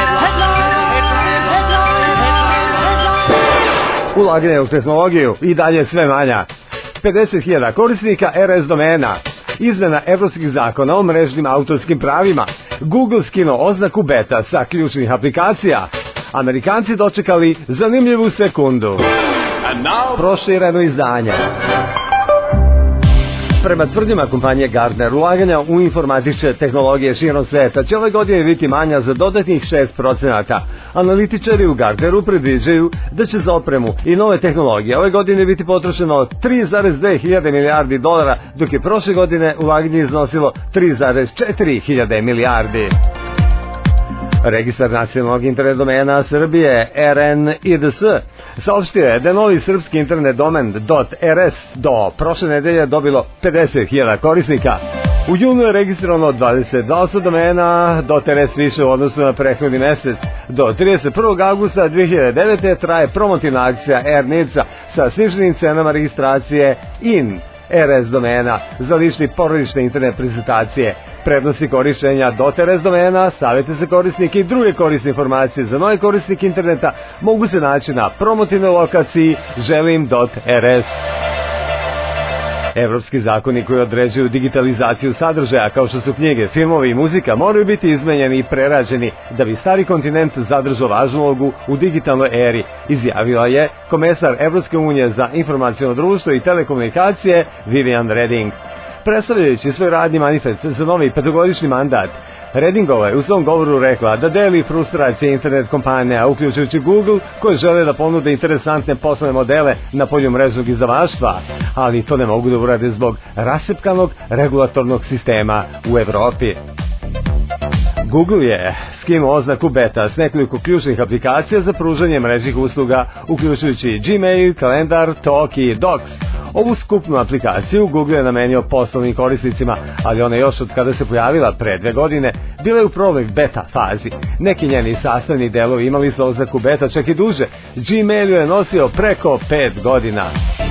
Ulaganje u tehnologiju i dalje sve manja. pedeset hiljada korisnika R S domena. Izmena evropskih zakona o mrežnim autorskim pravima. Google skinuo oznaku beta sa ključnih aplikacija. Amerikanci dočekali zanimljivu sekundu. Prošireno izdanje. Prema tvrdnjama kompanije Gartner, ulaganja u informatičke tehnologije širom sveta će ove godine biti manja za dodatnih šest procenata. Analitičari u Gartneru predviđaju da će za opremu i nove tehnologije ove godine biti potrošeno tri zarez dve hiljade milijardi dolara, dok je prošle godine ulaganje iznosilo tri zarez četiri hiljade milijardi. Registar nacionalnog internet domena Srbije R N I D S saopštio je da je novi srpski internet domen .rs do prošle nedelje dobilo pedeset hiljada korisnika. U junu je registrovano dvadeset dva domena .rs više u odnosu na prethodni mesec. Do trideset prvog avgusta dve hiljade devete. traje promotivna akcija R N I D S-a sa sniženim cenama registracije in R S domena za lične porodične internet prezentacije. Prednosti korišćenja .rs domena, savjete za korisnike i druge korisne informacije za nove korisnike interneta mogu se naći na promotivnoj lokaciji želim.rs. Evropski zakoni koji određuju digitalizaciju sadržaja kao što su knjige, filmovi i muzika moraju biti izmenjeni i prerađeni da bi stari kontinent zadržao važnu ulogu u digitalnoj eri, izjavila je komesar Evropske unije za informaciono društvo i telekomunikacije Vivian Reding. Predstavljajući svoj radni manifest za novi petogodišnji mandat, Redingova je u svom govoru rekla da deli frustracije internet kompanija, uključujući Google, koje žele da ponude interesantne poslovne modele na polju mrežnog izdavaštva, ali to ne mogu da urade zbog rasepkanog regulatornog sistema u Evropi. Google je skinuo oznaku beta s nekoliko ključnih aplikacija za pružanje mrežnih usluga, uključujući Gmail, kalendar, Talk i Docs. Ovu skupnu aplikaciju Google je namenio poslovnim korisnicima, ali ona još od kada se pojavila pre dve godine bila je u prvoj beta fazi. Neki njeni sastavni delovi imali su oznaku beta čak i duže. Gmail je nosio preko pet godina.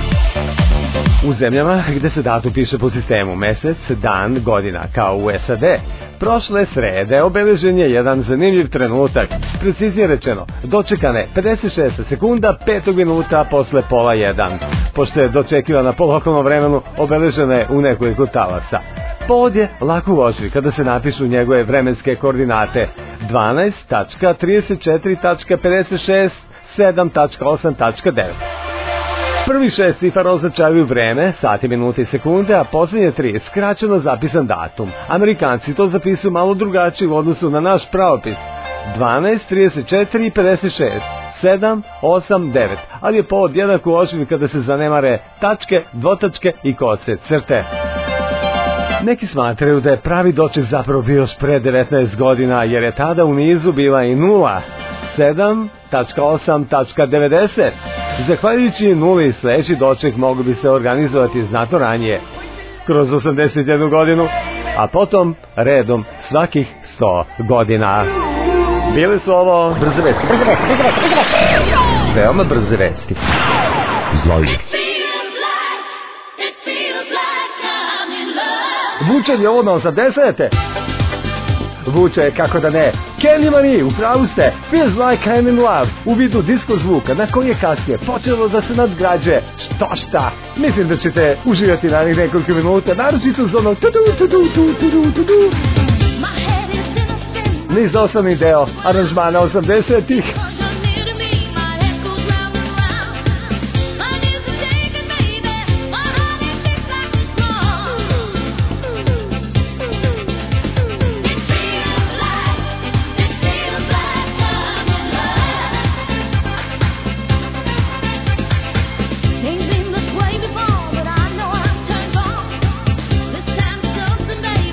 U zemljama gde se datum piše po sistemu mesec, dan, godina, kao u S A D, prošle srede obeležen je jedan zanimljiv trenutak, preciznije rečeno, dočekane pedeset šest sekunda petog minuta posle pola jedan, pošto je dočekivana po lokalnom vremenu obeležena je u nekoliko talasa. Povod je lako uočljiv kada se napišu njegove vremenske koordinate dvanaest tačka trideset četiri tačka pedeset šest sedam tačka osam tačka devet. Prvi šest cifara označavaju vreme, sati, minute i sekunde, a posljednje tri skraćeno zapisan datum. Amerikanci to zapisuju malo drugačije u odnosu na naš pravopis. dvanaest, trideset četiri, pedeset šest, sedam, osam, devet, ali je povod jednako uočljiv kada se zanemare tačke, dvotačke i kose crte. Neki smatraju da je pravi doček zapravo bio još pre devetnaest godina, jer je tada u nizu bila i nula, sedam tačka osam tačka devedeset. Zahvaljujući nuli sledeći doček mogu bi se organizovati znatno ranije, kroz osamdeset jednu godinu, a potom redom svakih sto godina. Bile su ovo brze vesti. Brze vesti, brze vesti, brze vesti. Veoma brze vesti. Zaje. Vučen je ovo na osamdesete. Vuče, kako da ne. Candy Mani, u pravu ste. Feels like I'm in love. U vidu disco zvuka, na koji je kasnije počelo da se nadgrađe. Što šta? Mislim da ćete uživati na nekoliko minuta, naročito za ono tudu, tudu, tudu, tudu, tudu. Niz osnovni deo aranžmana osamdesetih.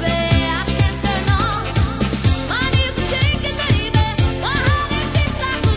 Baby,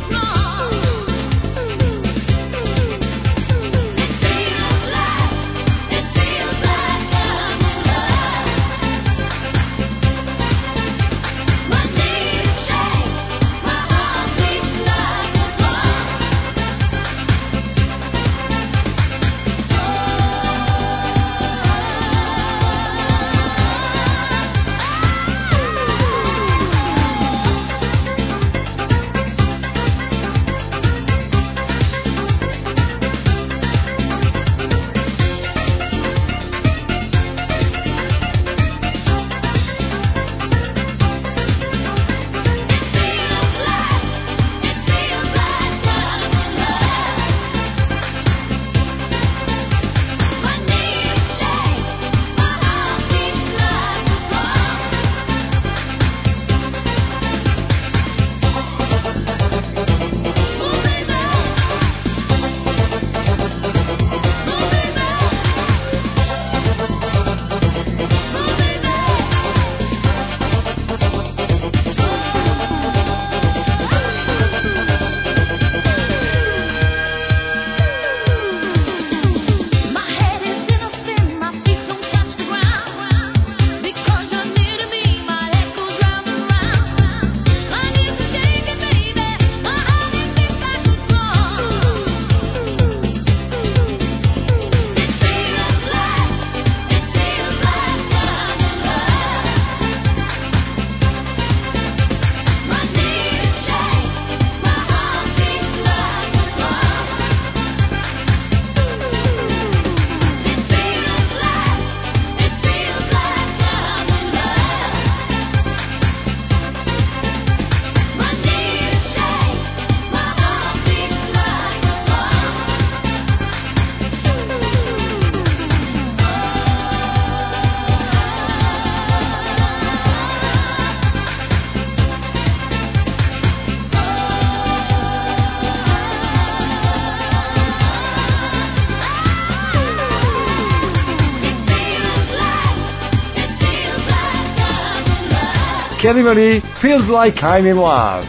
Kelly Marie, Feels Like I'm in Love.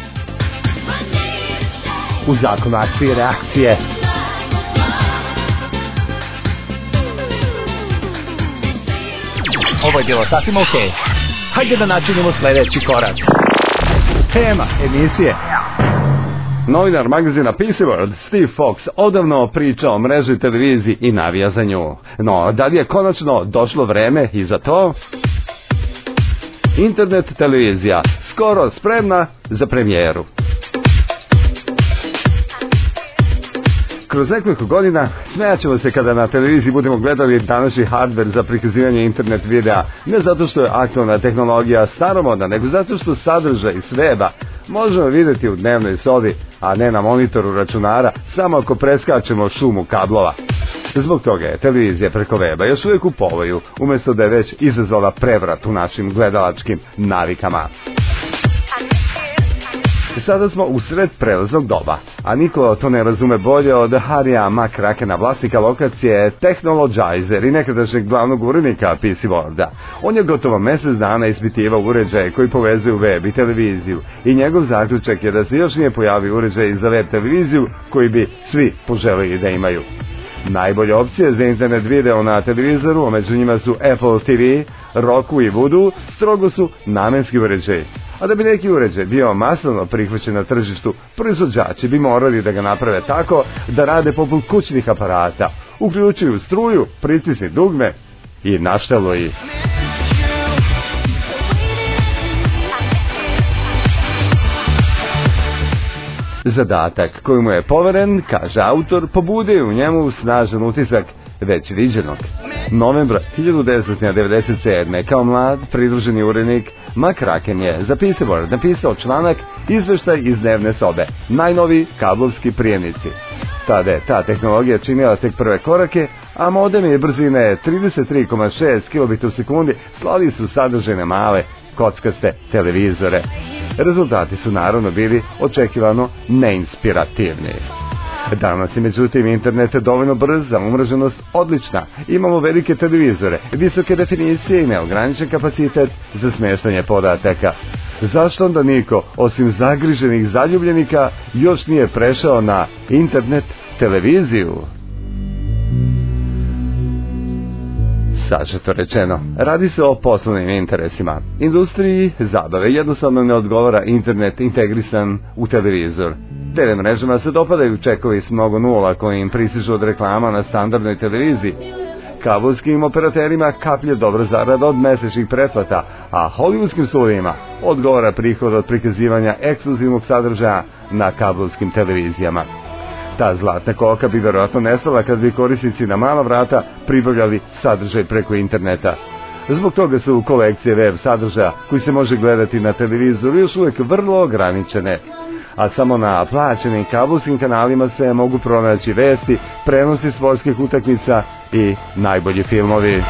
U zakonu akcije i reakcije. Ovo je bilo sasvim okej. Okay. Hajde da načinimo sledeći korak. Tema emisije. Novinar magazina P C World Steve Fox odavno priča o mreži, televiziji i navija za nju. No, da li je konačno došlo vreme i za to? Internet televizija skoro spremna za premijeru. Kroz nekoliko godina smejaćemo se kada na televiziji budemo gledali današnji hardver za prikazivanje internet videa, ne zato što je aktualna tehnologija staromodna, nego zato što sadržaj s weba možemo vidjeti u dnevnoj sobi, a ne na monitoru računara, samo ako preskačemo šumu kablova. Zbog toga je televizija preko weba još uvijek u povoju, umjesto da je već izazvala prevrat u našim gledalačkim navikama. Sada smo u sred prelaznog doba, a niko to ne razume bolje od Harrya McCrackena, vlasnika lokacije Technologizer i nekadašnjeg glavnog urednika P C Worlda. On je gotovo mjesec dana ispitivao uređaje koji povezuju web i televiziju i njegov zaključak je da se još nije pojavio uređaj za web televiziju koji bi svi poželili da imaju. Najbolje opcije za internet video na televizoru, a među njima su Apple T V, Roku i Vudu, strogo su namenski uređaji. A da bi neki uređaj bio masovno prihvaćen na tržištu, proizvođači bi morali da ga naprave tako da rade poput kućnih aparata, uključuju struju, pritisni dugme i našteluju. Zadatak koji mu je poveren, kaže autor, pobudio u njemu snažan utisak već viđenog. Novembra hiljadu devetsto devedeset sedme. kao mlad pridruženi urednik McCracken je za P C World napisao članak Izveštaj iz dnevne sobe, najnoviji kablovski prijemnici. Tada je ta tehnologija činila tek prve korake, a modemi brzine trideset tri zarez šest kilobita u sekundi slali su sadržajne male kockaste televizore. Rezultati su naravno bili očekivano neinspirativni. Danas je međutim internet dovoljno brz, za umreženost odlična. Imamo velike televizore, visoke definicije i neograničen kapacitet za smještanje podataka. Zašto onda niko, osim zagriženih zaljubljenika, još nije prešao na internet televiziju? Sažeto rečeno, radi se o poslovnim interesima. Industriji zabave jednostavno ne odgovara internet integrisan u televizor. T V mrežama se dopadaju čekovi s mnogo nula koji im pristižu od reklama na standardnoj televiziji. Kablovskim operaterima kaplje dobra zarada od mesečnih pretplata, a hollywoodskim studijima odgovara prihod od prikazivanja ekskluzivnog sadržaja na kablovskim televizijama. Ta zlatna koka bi vjerojatno nestala kad bi korisnici na mala vrata pribavljali sadržaj preko interneta. Zbog toga su kolekcije web sadržaja koji se može gledati na televizoru još uvijek vrlo ograničene. A samo na plaćenim kablovskim kanalima se mogu pronaći vesti, prenosi sportskih utakmica i najbolji filmovi.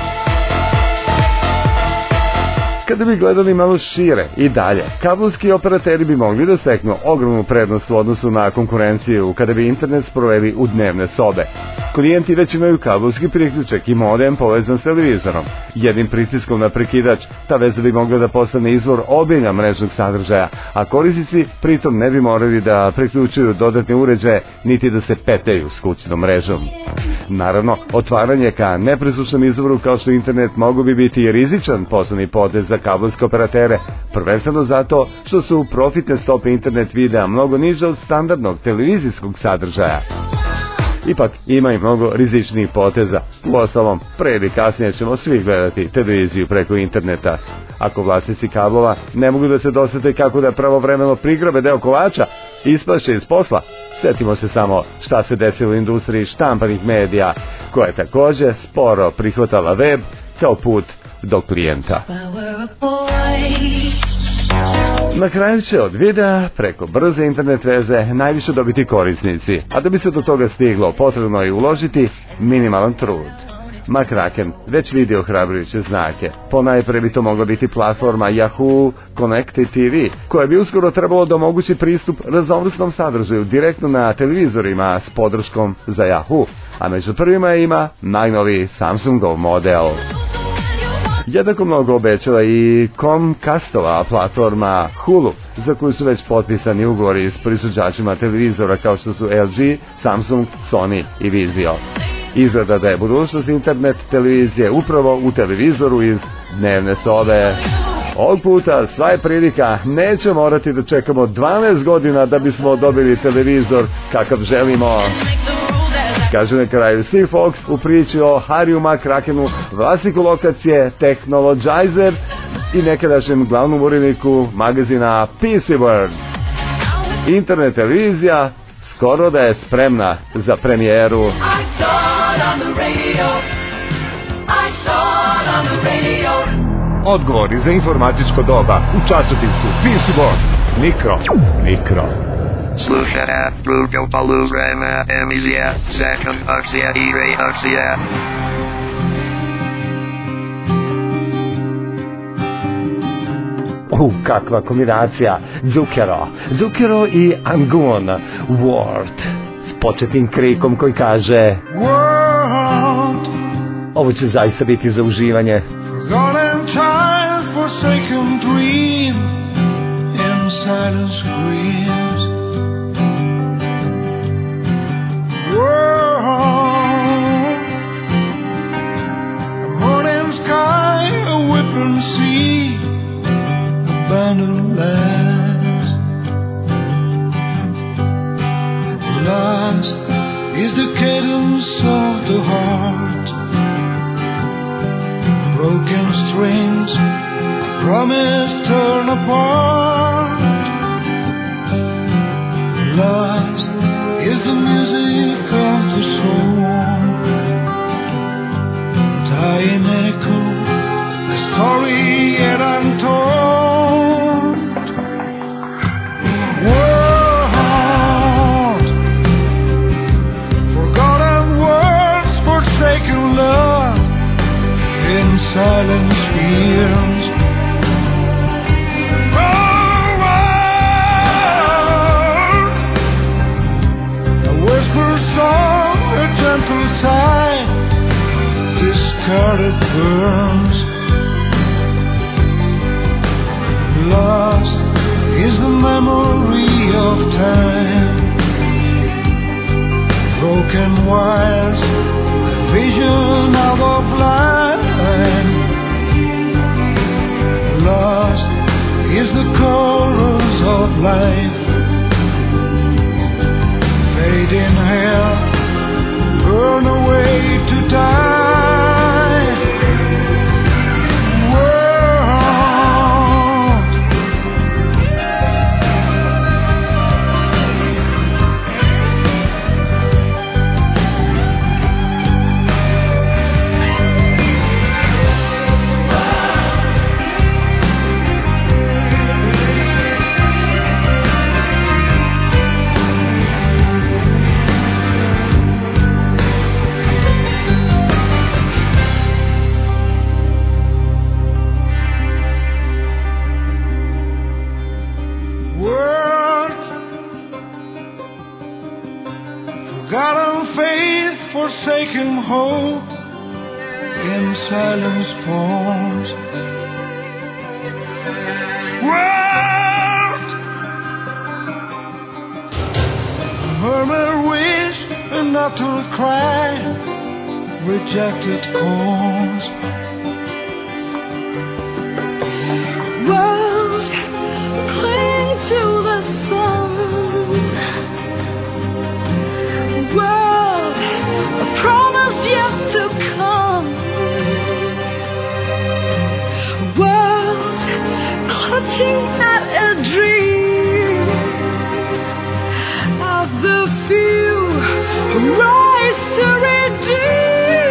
Kada bi gledali malo šire i dalje, kablovski operateri bi mogli da steknu ogromnu prednost u odnosu na konkurenciju kada bi internet sproveli u dnevne sobe. Klijenti već imaju kablovski priključak i modem povezan s televizorom. Jednim pritiskom na prekidač ta veza bi mogla da postane izvor obilja mrežnog sadržaja, a korisnici pritom ne bi morali da priključuju dodatne uređaje niti da se petaju s kućnom mrežom. Naravno, otvaranje ka nepresušnom izvoru kao što internet mogu bi biti rizičan poslovni potez za kablovske operatere, prvenstveno zato što su profitne stope internet videa mnogo niže od standardnog televizijskog sadržaja. Ipak ima i mnogo rizičnih poteza. Uostalom, pre ili kasnije ćemo svi gledati televiziju preko interneta. Ako vlasnici kablova ne mogu da se dosete kako da pravovremeno prigrabe deo kolača, ispašće iz posla. Sjetimo se samo šta se desilo u industriji štampanih medija, koja je također sporo prihvatala web kao put do klijenta. Na kraju će od videa preko brze internet veze najviše dobiti korisnici, a da bi se do toga stiglo potrebno je uložiti minimalan trud. McCracken već vidi ohrabrujuće znake. Ponajpre bi to mogla biti platforma Yahoo Connected T V, koja bi uskoro trebalo da omogući pristup raznovrsnom sadržaju direktno na televizorima s podrškom za Yahoo, a među prvima ima najnoviji Samsungov model. Jednako mnogo obećala i Comcastova platforma Hulu, za koju su već potpisani ugovori s proizvođačima televizora kao što su L G, Samsung, Sony i Vizio. Izgleda da je budućnost internet televizije upravo u televizoru iz dnevne sobe. Ovog puta sva je prilika, neće morati da čekamo dvanaest godina da bismo dobili televizor kakav želimo. Kaže na kraju Steve Fox u priči o Harryu McCrackenu, vlasniku lokacije Technologizer i nekadašnjem glavnom uredniku magazina P C World. Internet televizija skoro da je spremna za premijeru. Odgovori za informatičko doba u časopisu P C World. Mikro, mikro. Slušajte, drugo poluvreme emisija, zakon akcija i reakcija. Uh, kakva kombinacija. Zucchero, Zucchero i Angun World. S početnim krikom koji kaže World. Ovo će zaista biti za uživanje. Forgotten child, forsaken dream, in silence screams. World, a morning sky, a whipping sea, abandoned lands. Last is the cadence of the heart. Broken strings, promise turn apart. Last is the music of the soul. Dying echo, a story yet untold. World, forgotten words, forsaken love. In silence fears. Oh, world, a whisper song, a gentle sigh, discarded burns. Lost is the memory of time. Broken wires, a vision out of life. Lost is the chorus of life. Fading hair, burn away to die. Forgotten faith, forsaken hope, in silence falls. World, murmur wish, an uttered cry, rejected cause. World, cling to the sun. World, a promise yet to come. World, clutching at a dream of the few who rise to redeem.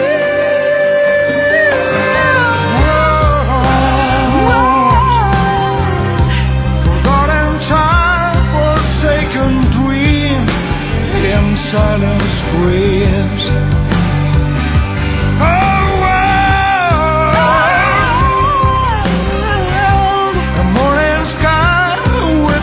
Silence screams. Oh, world, a morning sky, a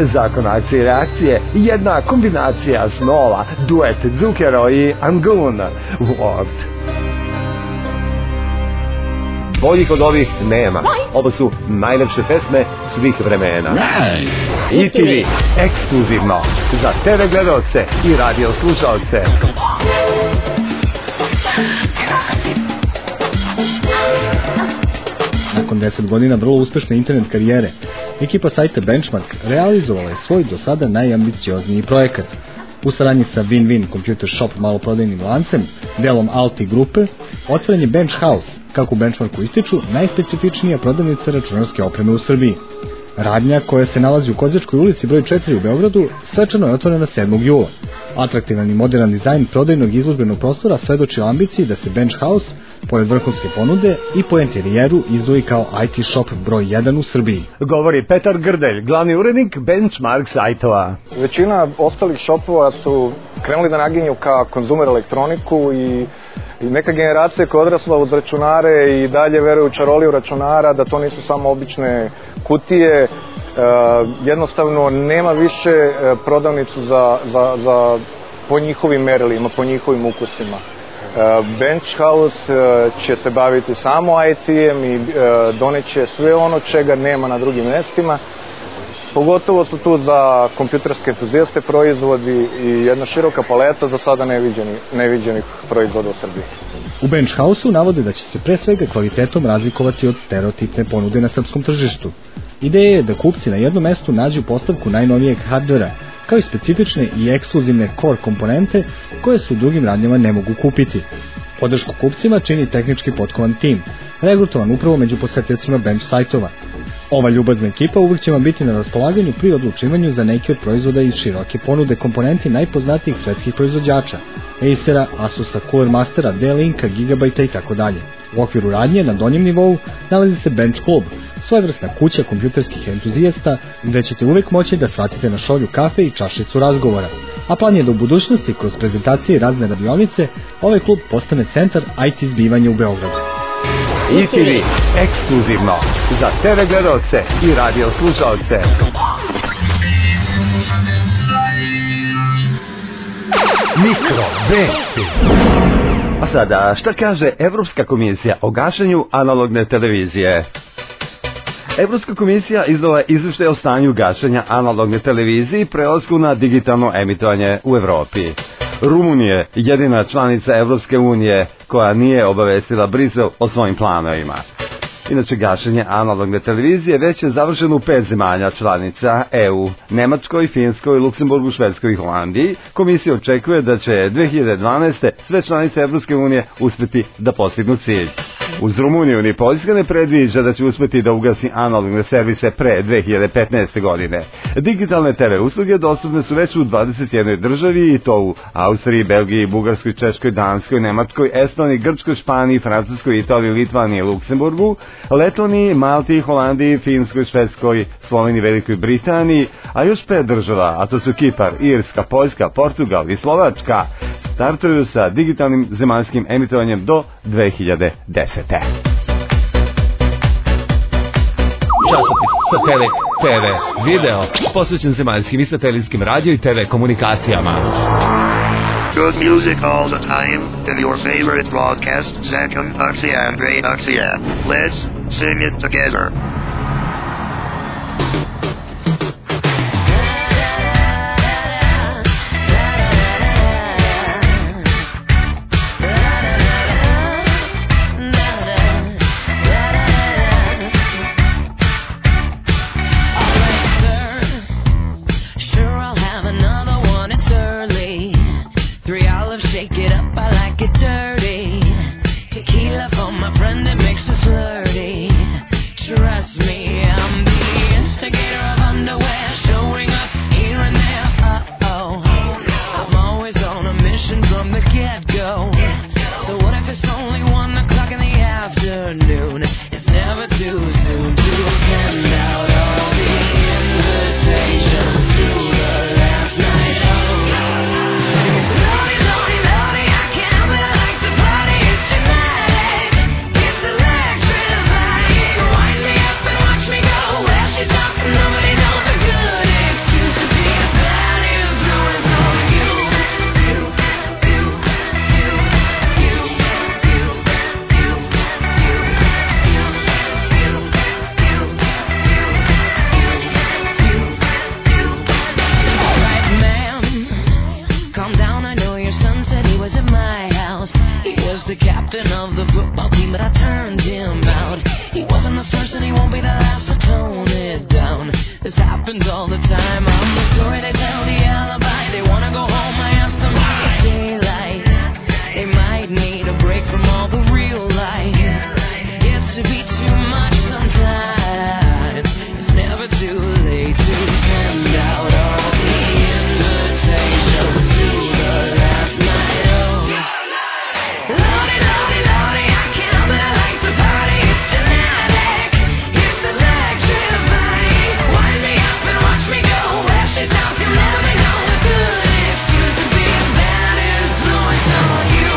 Zakon akcije i reakcije, jedna kombinacija snova, duet Zucchero i Angun, Warped. Boljih od ovih nema. Ovo su najlepše pesme svih vremena. I T V, ekskluzivno, za T V gledaoce i radio slušaoce. Nakon deset godina vrlo uspešne internet karijere, ekipa sajta Benchmark realizovala je svoj do sada najambiciozniji projekat. U saradnji sa Win-Win Computer Shop maloprodajnim lancem, delom Alti grupe, otvoren je Bench House, kako u Benchmarku ističu, najspecifičnija prodavnica računarske opreme u Srbiji. Radnja, koja se nalazi u Kozjačkoj ulici broj četiri u Beogradu, svečano je otvorena sedmog jula. Atraktivan i modern dizajn prodajnog izložbenog prostora svedoči o ambiciji da se Bench House, pored vrhunske ponude, i po interijeru izdvoji kao I T shop broj jedan u Srbiji. Govori Petar Grdelj, glavni urednik Benchmark sajtova. Većina ostalih shopova su krenuli da naginju ka konzumer elektroniku i I neka generacija koja je odrasla uz računare i dalje veruje u čaroliju računara, da to nisu samo obične kutije, e, jednostavno nema više prodavnicu za, za, za, po njihovim merilima, po njihovim ukusima. E, Bench House e, će se baviti samo I T-em i e, doneće sve ono čega nema na drugim mestima. Pogotovo su tu za kompjuterske entuzijaste proizvodi i jedna široka paleta za sada neviđeni, neviđenih proizvoda u Srbiji. U Bench House-u navode da će se pre svega kvalitetom razlikovati od stereotipne ponude na srpskom tržištu. Ideja je da kupci na jednom mestu nađu postavku najnovijeg hardvera, kao i specifične i ekskluzivne core komponente koje su u drugim radnjama ne mogu kupiti. Podršku kupcima čini tehnički potkovan tim, regrutovan upravo među posetiocima Bench sajtova. Ova ljubazna ekipa uvijek će vam biti na raspolaganju pri odlučivanju za neki od proizvoda iz široke ponude komponenti najpoznatijih svetskih proizvođača, Acera, Asusa, Cooler Mastera, D-Linka, Gigabyte i tako dalje. U okviru radnje na donjem nivou nalazi se Bench Club, svojevrsna kuća kompjuterskih entuzijasta gde ćete uvijek moći da svratite na šolju kafe i čašicu razgovora. A plan je da u budućnosti, kroz prezentacije i razne radionice, ovaj klub postane centar I T zbivanja u Beogradu. I T V, ekskluzivno, za T V gledaoce i radio slušaoce. Mikro vesti. A sada, šta kaže Evropska komisija o gašenju analogne televizije? Evropska komisija izdala je izveštaj o stanju gašenja analogne televizije i prelasku na digitalno emitovanje u Evropi. Rumunija je jedina članica Evropske unije koja nije obavestila Brisel o svojim planovima. Inače, gašenje analogne televizije već je završeno u pet zemalja članica E U, Nemačkoj, Finskoj, Luksemburgu, Švedskoj i Holandiji. Komisija očekuje da će dve hiljade dvanaeste. sve članice Evropske unije uspeti da postignu cilj. Uz Rumuniju ni Poljska ne predviđa da će uspeti da ugasi analogne servise pre dve hiljade petnaeste. godine. Digitalne T V usluge dostupne su već u dvadeset jednoj državi i to u Austriji, Belgiji, Bugarskoj, Češkoj, Danskoj, Nemačkoj, Estoniji, Grčkoj, Španiji, Francuskoj, Italiji, Litvaniji i Luksemburgu, Letoniji, Malti, Holandiji, Finskoj, Švedskoj, Sloveniji, Velikoj Britaniji, a još pet država, a to su Kipar, Irska, Poljska, Portugal i Slovačka, startuju sa digitalnim zemaljskim emitovanjem do dve hiljade desete. Časopis Satelit T V video posvećen zemaljskim i satelitskim radio i T V komunikacijama. Good music all the time, and your favorite broadcast, Zakon Aksija and Ray Aksija. Let's sing it together. Tequila for my friend that makes her flirty. Trust captain of the football team, but I turned him out. He wasn't the first and he won't be the last, so tone it down. This happens all the time. I'm the story they tell, the alibi. They wanna go home, I ask them how it's daylight. They might need a break from all the real life. Gets to be too much sometimes. It's never too late to send out all the invitations to the last night of. Lordy, lordy, lordy, I can't help it, I like the party. It's genetic, it's electrifying. Wind me up and watch me go where she talks, you never know the good excuse to be a bad influence on you.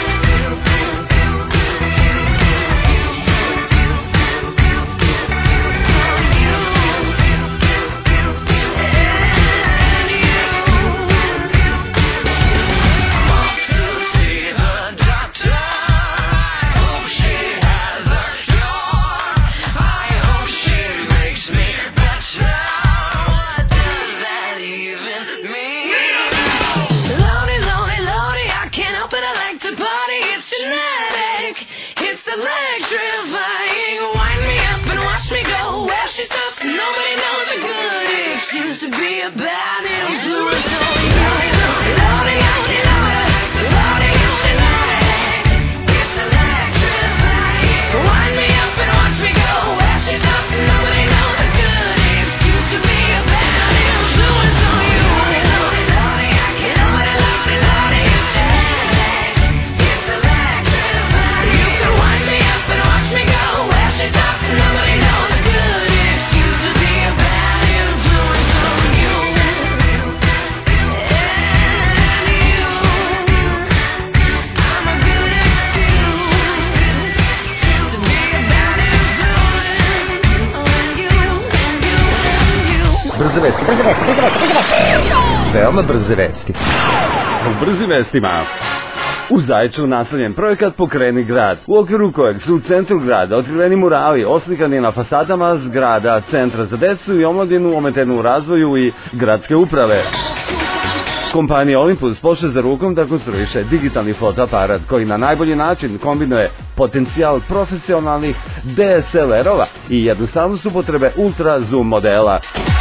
Electrifying, wind me up and watch me go where she stops. Nobody knows a good excuse to be a bad influence on you. Lordy, lordy, lordy, lordy, lordy, lordy, it's electrifying. Wind me up and watch me go where she stops. Nobody knows a good excuse to be a bad influence on you. Lordy, lordy, lordy, I can't help it, lordy, lordy, it's electrifying. You can wind me up and watch me go where she stops. Nobody knows a good excuse to be a bad influence on you. I'm a good excuse to be a bad influence on you, and you, and you. Brze vesti, brze vesti, brze vesti, brze vesti. Veoma brze vesti. U brzim vestima. U Zaječaru nastavljen projekat Pokreni grad, u okviru kojeg su u centru grada otkriveni murali oslikani na fasadama zgrada Centra za decu i omladinu ometenu u razvoju i gradske uprave. Kompanija Olympus pošle za rukom da konstruiše digitalni fotoaparat koji na najbolji način kombinuje potencijal profesionalnih D S L R-ova i jednostavnost upotrebe ultra zoom modela.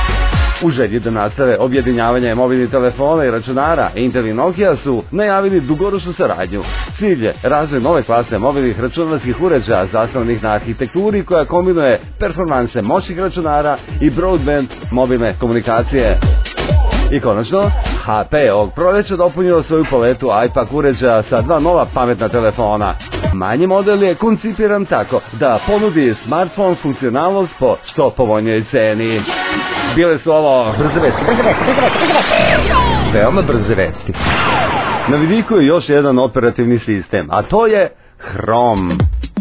U želji da nastave objedinjavanje mobilnih telefona i računara, Intel i Nokia su najavili dugoročnu saradnju. Cilj je razvoj nove klase mobilnih računarskih uređaja zasnovanih na arhitekturi koja kombinuje performanse moćnih računara i broadband mobilne komunikacije. I konačno, H P ovog proleća dopunio svoju paletu iPad uređaja sa dva nova pametna telefona. Manji model je koncipiran tako da ponudi smartphone funkcionalnost po što povoljnijoj ceni. Bile su ovo brze vesti, brze vesti, brze vesti, brze vesti. Veoma brze vesti. Na vidiku je još jedan operativni sistem, a to je Chrome.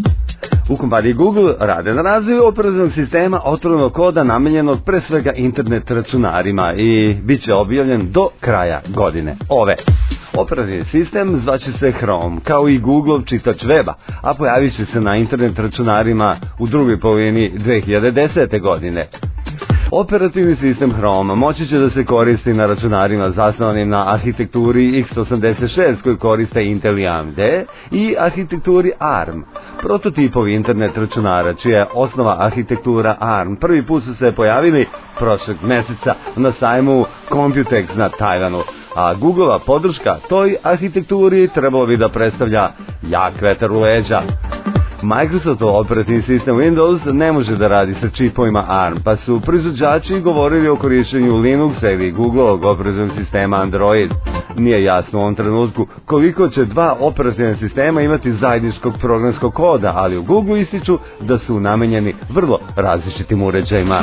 U kompaniji Google rade na razvoju operativnog sistema otvorenog koda namenjenog pre svega internet računarima i bit će objavljen do kraja godine ove. Operativni sistem zvaće se Chrome, kao i Googleov čitač weba, a pojavit će se na internet računarima u drugoj polovini dve hiljade desete. godine. Operativni sistem Chrome moći će da se koristi na računarima zasnovanim na arhitekturi X osamdeset šest koji koriste Intel i A M D i arhitekturi A R M. Prototipovi internet računara čija je osnova arhitektura A R M prvi put su se pojavili prošlog meseca na sajmu Computex na Tajvanu, a Googleova podrška toj arhitekturi trebalo bi da predstavlja jak vetar u leđa. Microsoftov operativni sistem Windows ne može da radi sa čipovima A R M, pa su proizvođači govorili o korišćenju Linuxa ili Googleovog operativnog sistema Android. Nije jasno u ovom trenutku koliko će dva operativna sistema imati zajedničkog programskog koda, ali u Google ističu da su namenjeni vrlo različitim uređajima.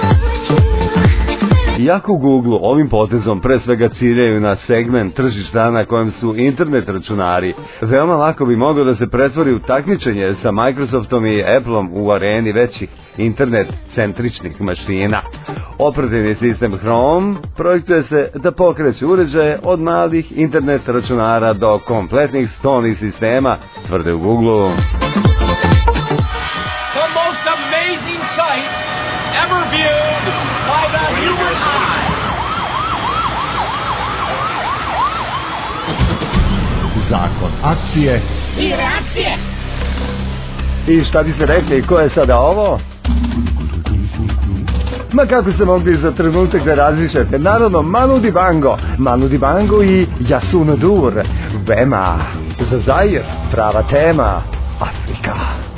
Iako Google ovim potezom pre svega ciljaju na segment tržišta na kojem su internet računari, veoma lako bi moglo da se pretvori u takmičenje sa Microsoftom i Appleom u areni većih internet-centričnih mašina. Operativni sistem Chrome projektuje se da pokreće uređaje od malih internet računara do kompletnih stolnih sistema, tvrde u Googleu. The most amazing sight ever viewed by the human eye. Zakon akcije i reakcije. I šta biste rekli, ko je sada ovo? Ma kako ste mogli za trenutak da različite? Naravno, Manu Dibango. Manu Dibango i Yasun Dur. Vema. Za Zair, prava tema. Afrika.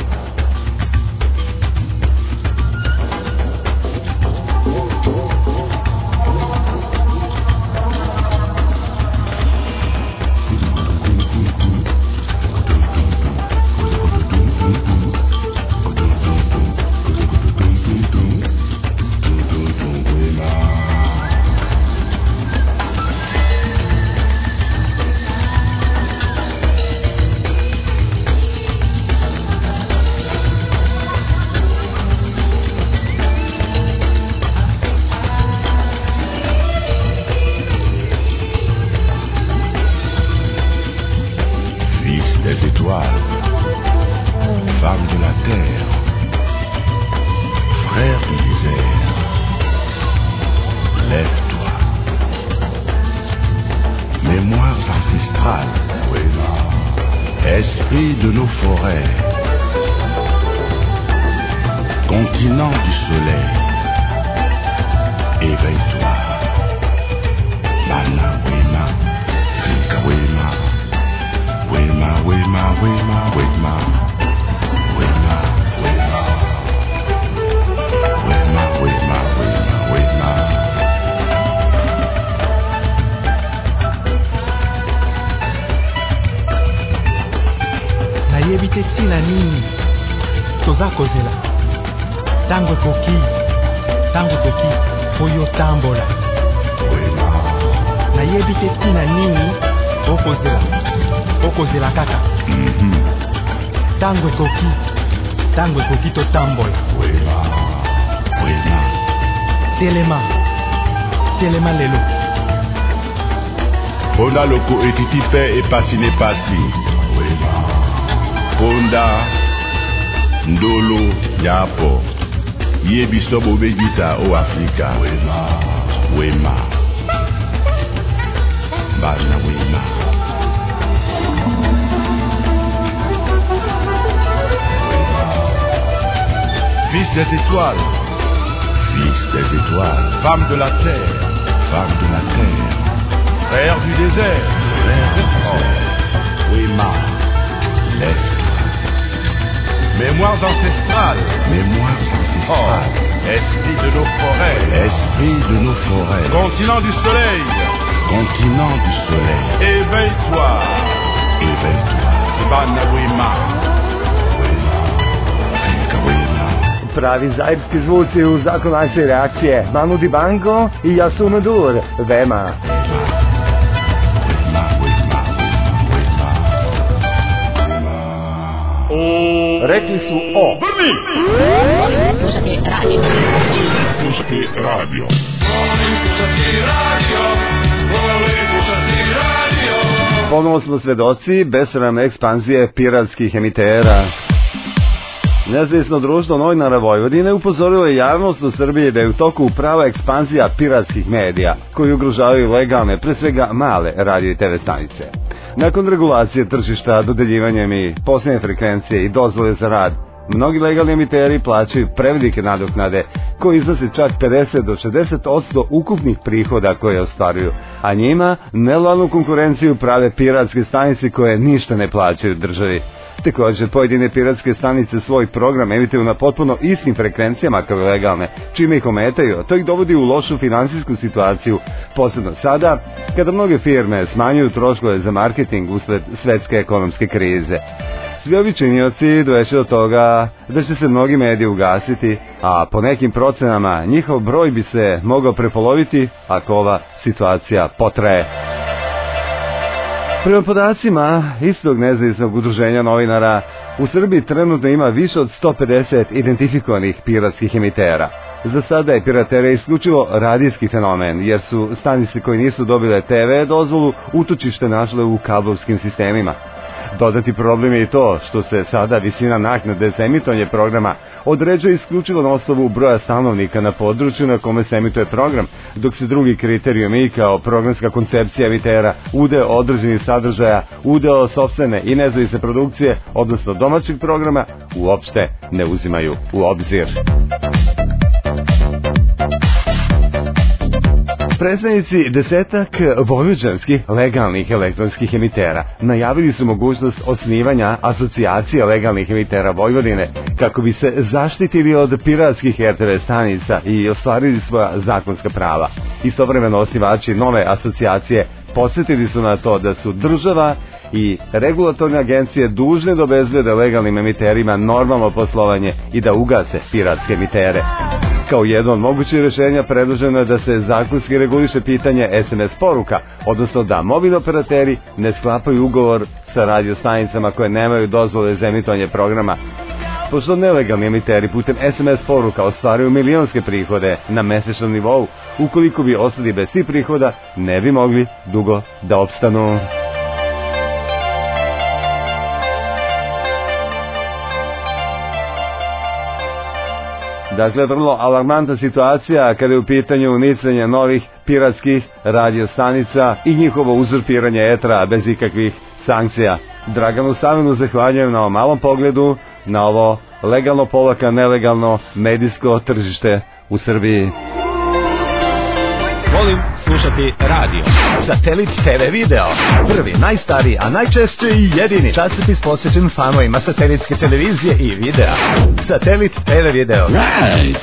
Ponda loko etitipe e pasi ne pasi. Ponda ndolo yapo. Ye bisobo begita o Afrika. Wema. Bana wema. Fils des étoiles. Fils des étoiles. Femme de la terre. Femme de la terre. Frère du désert, frère du désert, Wema, lève-toi. Mémoires ancestrales, mémoires ancestrales, oh. Esprit de nos forêts, esprit de nos forêts, continent du soleil, continent du soleil, éveille-toi, éveille-toi, Sibana Wema, Wema, Afrika Wema. Pravi zairski zvuci u zakonu akcije i reakcije. Manu Dibango i Yasun Dur. Vema. Rekli su o. Brni! Slušati radio. Slušati radio. Volim slušati radio. Volim slušati radio. Ponovo smo svedoci besramne ekspanzije piratskih emitera. Nezavisno društvo novinara Vojvodine upozorilo je javnost u Srbiji da je u toku prava ekspanzija piratskih medija, koji ugrožavaju legalne, pre svega male radio i te ve stanice. Nakon regulacije tržišta, dodeljivanjem i posebne frekvencije i dozvole za rad, mnogi legalni emiteri plaćaju prevelike nadoknade koji iznose čak pedeset do šezdeset posto ukupnih prihoda koje ostvaruju, a njima nelojalnu konkurenciju prave piratske stanice koje ništa ne plaćaju državi. Također, pojedine piratske stanice svoj program emituju na potpuno istim frekvencijama kao legalne, čime ih ometaju, to ih dovodi u lošu finansijsku situaciju, posebno sada, kada mnoge firme smanjuju troškove za marketing usled svetske ekonomske krize. Svi ovi činioci doveće do toga da će se mnogi mediji ugasiti, a po nekim procenama njihov broj bi se mogao prepoloviti ako ova situacija potraje. Prema podacima istog nezavisnog udruženja novinara, u Srbiji trenutno ima više od sto pedeset identifikovanih piratskih emitera. Za sada je piraterija isključivo radijski fenomen, jer su stanice koje nisu dobile te ve dozvolu utočište našle u kablovskim sistemima. Dodati problem je i to što se sada visina naknade za emitovanje programa određuje isključivo na osnovu broja stanovnika na području na kome se emituje program, dok se drugi kriterijumi kao programska koncepcija emitera, udeo određenih sadržaja, udeo sopstvene i nezavisne produkcije, odnosno domaćeg programa, uopšte ne uzimaju u obzir. Predstavnici desetak vojvođanskih legalnih elektronskih emitera najavili su mogućnost osnivanja asocijacije legalnih emitera Vojvodine kako bi se zaštitili od piratskih er te ve stanica i ostvarili svoja zakonska prava. Istovremeno osnivači nove asocijacije podsjetili su na to da su država i regulatorne agencije dužne da obezbede legalnim emiterima normalno poslovanje i da ugase piratske emitere. Kao jedno od mogućih rješenja predloženo je da se zakonski reguliše pitanje es em es poruka, odnosno da mobilni operateri ne sklapaju ugovor sa radiostanicama koje nemaju dozvole za emitovanje programa. Pošto nelegalni emiteri putem es em es poruka ostvaruju milionske prihode na mesečnom nivou, ukoliko bi ostali bez tih prihoda, ne bi mogli dugo da opstanu. Dakle, vrlo alarmantna situacija kada je u pitanju nicanje novih piratskih radiostanica i njihovo uzurpiranje etra bez ikakvih sankcija. Draganu Savinu zahvaljujem na ovom malom pogledu na ovo legalno polaka nelegalno medijsko tržište u Srbiji. Volim slušati radio. Satelit te ve video. Prvi, najstariji, a najčešće i jedini časopis posvećen fanovima satelitske televizije i videa. Satelit te ve video. Right.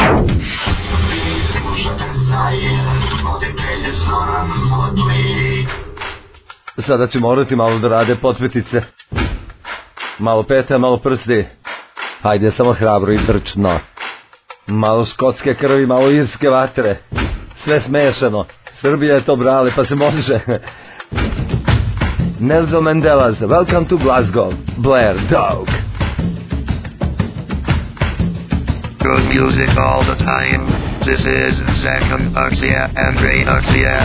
Sada će morati malo da rade potpetice. Malo pete, malo prsti. Hajde, samo hrabro i drčno. Malo škotske krvi, malo irske vatre. Sve smešano. Srbija je to brale, pa se može. Nelson Mandela's Welcome to Glasgow. Blair Dog. Good music all the time. This is Zakon Arxia Andre Arxia.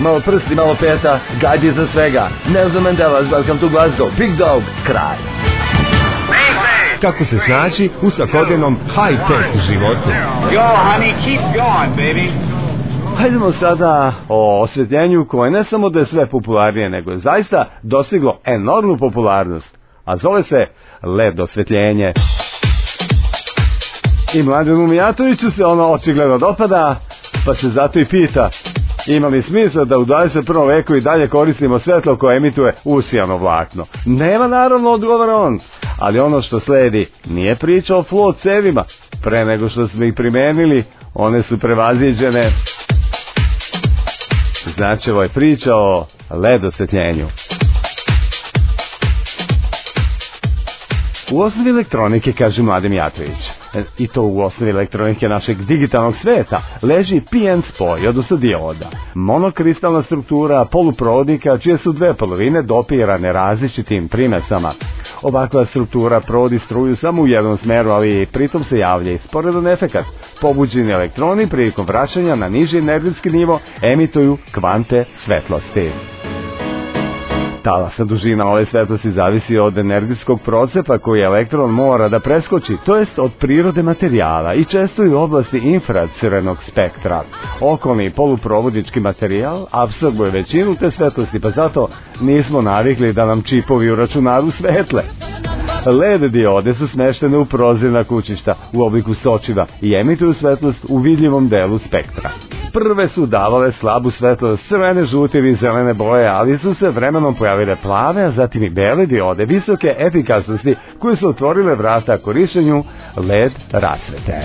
malo prsti, malo peta, gajdi za svega. Nelson Mandela, welcome to Glasgow, Big Dog, kraj. Kako se snaći u svakodnevnom high-tech životu. Go, honey, keep going, baby. Hajdemo sada o osvjetljenju koje ne samo da je sve popularnije, nego je zaista dostiglo enormnu popularnost, a zove se L E D osvjetljenje. I Mladenu Mijatoviću se ono očigledno dopada, pa se zato i pita, ima li smisla da u dvadeset prvom veku i dalje koristimo svetlo koje emituje usijano vlakno? Nema, naravno, odgovara on, ali ono što sledi nije priča o flow cevima. Pre nego što smo ih primenili, one su prevaziđene. Znači, ovo je priča o L E D osvjetljenju. U osnovi elektronike, kaže Mladen Mijatović, i to u osnovi elektronike našeg digitalnog sveta, leži P N spoj, odnosno dioda. Monokristalna struktura poluprovodnika čije su dve polovine dopirane različitim primesama. Ovakva struktura provodi struju samo u jednom smeru, ali pritom se javlja i sporedan efekat. Pobuđeni elektroni prilikom vraćanja na niži energetski nivo emituju kvante svetlosti. Talasna dužina ove svetlosti zavisi od energetskog procepa koji elektron mora da preskoči, to jest od prirode materijala i često i u oblasti infracrvenog spektra. Okolni poluprovodnički materijal apsorbuje većinu te svetlosti, pa zato nismo navikli da nam čipovi u računaru svetle. L E D diode su smeštene u prozirna kućišta u obliku sočiva i emituju svetlost u vidljivom delu spektra. Prve su davale slabu svetlost crvene, žute ili zelene boje, ali su se vremenom pojavile plave, a zatim i bele diode visoke efikasnosti koje su otvorile vrata korištenju L E D rasvete.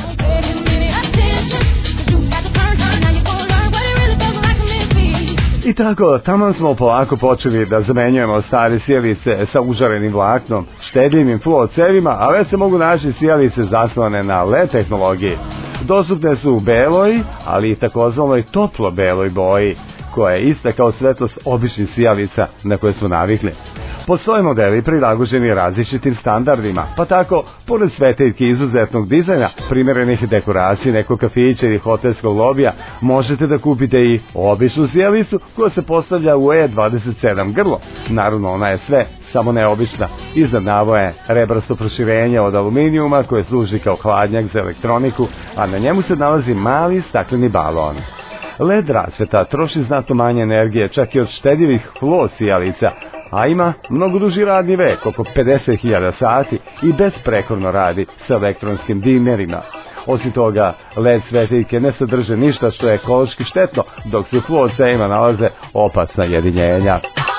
I tako, tamo smo polako počeli da zamenjujemo stare sijalice sa užarenim vlaknom, štedljivim flow cevima, a već se mogu naći sijalice zasnovane na L E D tehnologiji. Dostupne su u beloj, ali i takozvanoj toplo beloj boji, koja je ista kao svetlost običnih sijalica na koje smo navikli. Postoje modeli prilagođeni različitim standardima, pa tako, pored svetiljki izuzetnog dizajna, primjerenih dekoracija nekog kafića ili hotelskog lobija, možete da kupite i običnu sjelicu koja se postavlja u E dvadeset sedam grlo. Naravno, ona je sve, samo neobična. Iznad navoja je rebrasto proširenje od aluminijuma koje služi kao hladnjak za elektroniku, a na njemu se nalazi mali stakleni balon. L E D rasveta troši znatno manje energije, čak i od štedljivih flow sijalica, a ima mnogo duži radni vek, oko pedeset hiljada sati, i besprekorno radi sa elektronskim dimerima. Osim toga, L E D svetiljke ne sadrže ništa što je ekološki štetno, dok se u flow cevima nalaze opasna jedinjenja.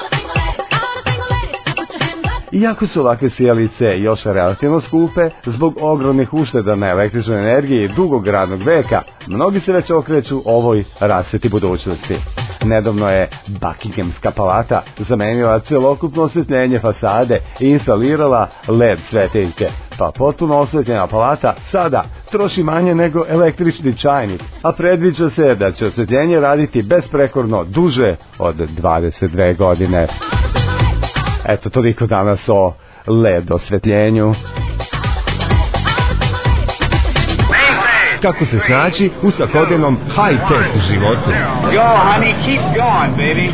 Iako su ovakve sijalice još relativno skupe, zbog ogromnih ušteda na električnoj energiji dugog radnog veka, mnogi se već okreću ovoj rasveti budućnosti. Nedavno je Buckinghamska palata zamenila celokupno osvetljenje fasade i instalirala L E D svetiljke, pa potpuno osvetljena palata sada troši manje nego električni čajnik, a predviđa se da će osvetljenje raditi besprekorno duže od dvadeset dve godine. Eto, toliko danas o L E D osvetljenju. Kako se snaći u svakodnevnom high-tech životu. Go, honey, keep going, baby.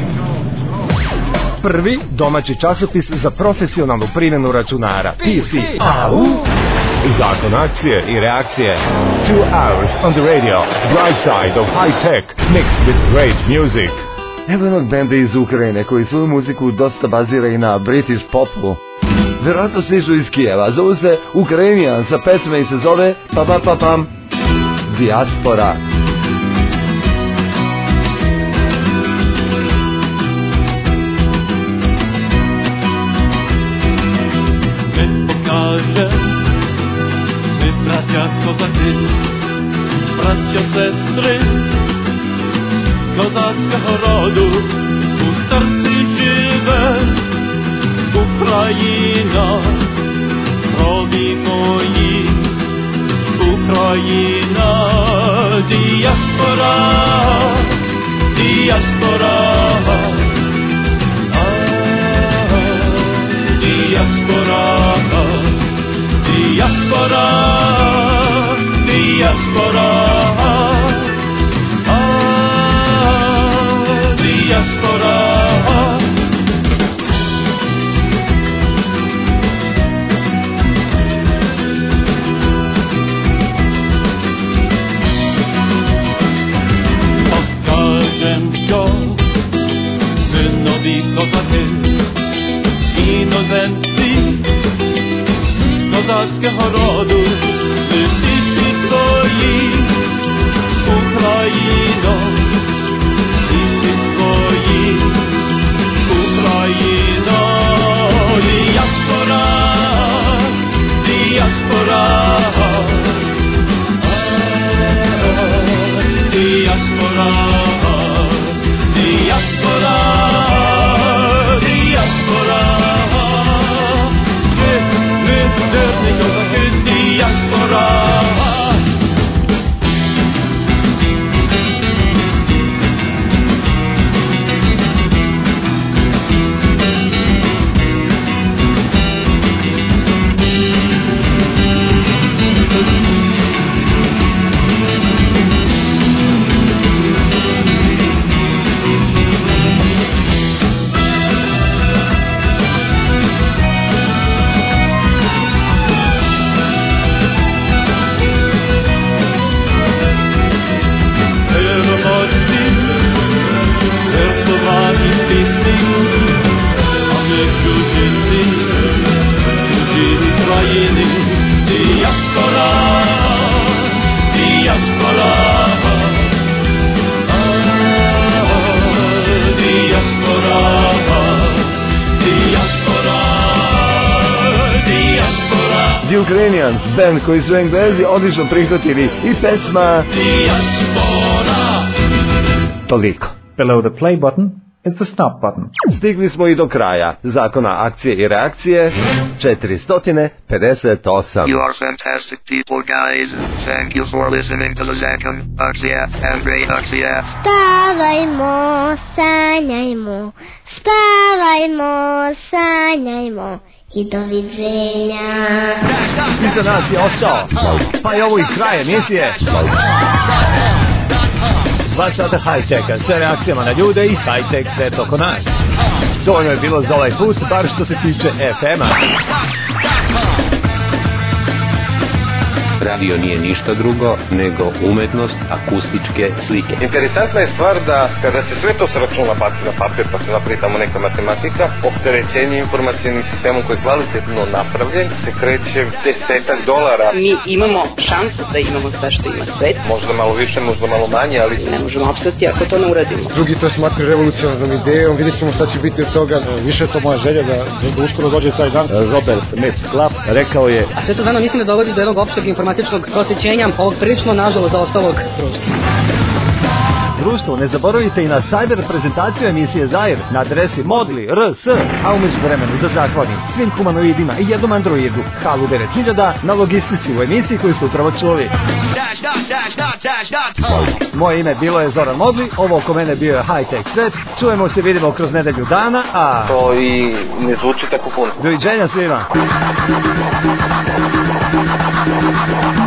Prvi domaći časopis za profesionalnu primjenu računara. P C. Au! Zakon akcije i reakcije. Two hours on the radio. Bright side of high-tech mixed with great music. Evo jednog benda iz Ukrajine koji svoju muziku dosta bazira i na British popu. Vjerojatno stižu iz Kijeva, zovu se Ukrainian, sa pesme i se zove pa pa pa pam Diaspora. Svet pokaže, svi braća kozaki, braća sestry, kozackého rodu, u srdci žive Ukrajina, rodi moji, Ukrajina, diaspora, diaspora, diaspora, diaspora, diaspora. diaspora. Inozemci, kozačke horodu, ty si stojí, Ukrajino, ty si stojí, Ukrajino, diaspora, diaspora, diaspora, diaspora. The Ukrainians, band koji su Englezi odlično prihvatili i pesma Toliko. Below the play button is the stop button. Stigli smo i do kraja zakona akcije i reakcije četiristo pedeset osam. You are fantastic people, guys. Thank you for listening to the Zakon Akcija and reakcija. Spavajmo, sanjajmo, spavajmo, sanjajmo i doviđenja. Iza nas je ostao, pa i ovo i kraj emisije. Dva sata high-teka, sve reakcijama na ljude i high-tech svet oko nas. Dovoljno je bilo za ovaj put, bar što se tiče F M-a. Radio nije ništa drugo nego umetnost akustičke slike. Interesantna je stvar da kada se sve to s računa baci na papir pa se napravi tamo neka matematika, opterećenje informacijnim sistemom koji je kvalitetno napravljen se kreće desetak dolara. Mi imamo šansu da imamo sve što ima svet. Možda malo više, možda malo manje, ali ne možemo opstati ako to ne uradimo. Drugi to smatruju revolucionarnom idejom, vidjet ćemo šta će biti od toga. Više je to moja želja da, da uskoro dođe taj dan. Robert Metcalf rekao je: a sve to dano mislim da dovodi do jednog opšteg informatičkog prosjećenja ovog prilično nažalost zaostalog društva. Društvo, ne zaboravite i na cyber prezentaciju emisije Zair na adresi modli r s, a umeđu vremenu da zahvalim svim humanoidima i jednom androidu Halu devet hiljada na logistici u emisiji koju su upravo čuli. Moje ime bilo je Zoran Modli, ovo oko mene bio je High Tech Svet, čujemo se, vidimo kroz nedelju dana, a... to i ne zvuči tako puno. Doviđenja svima.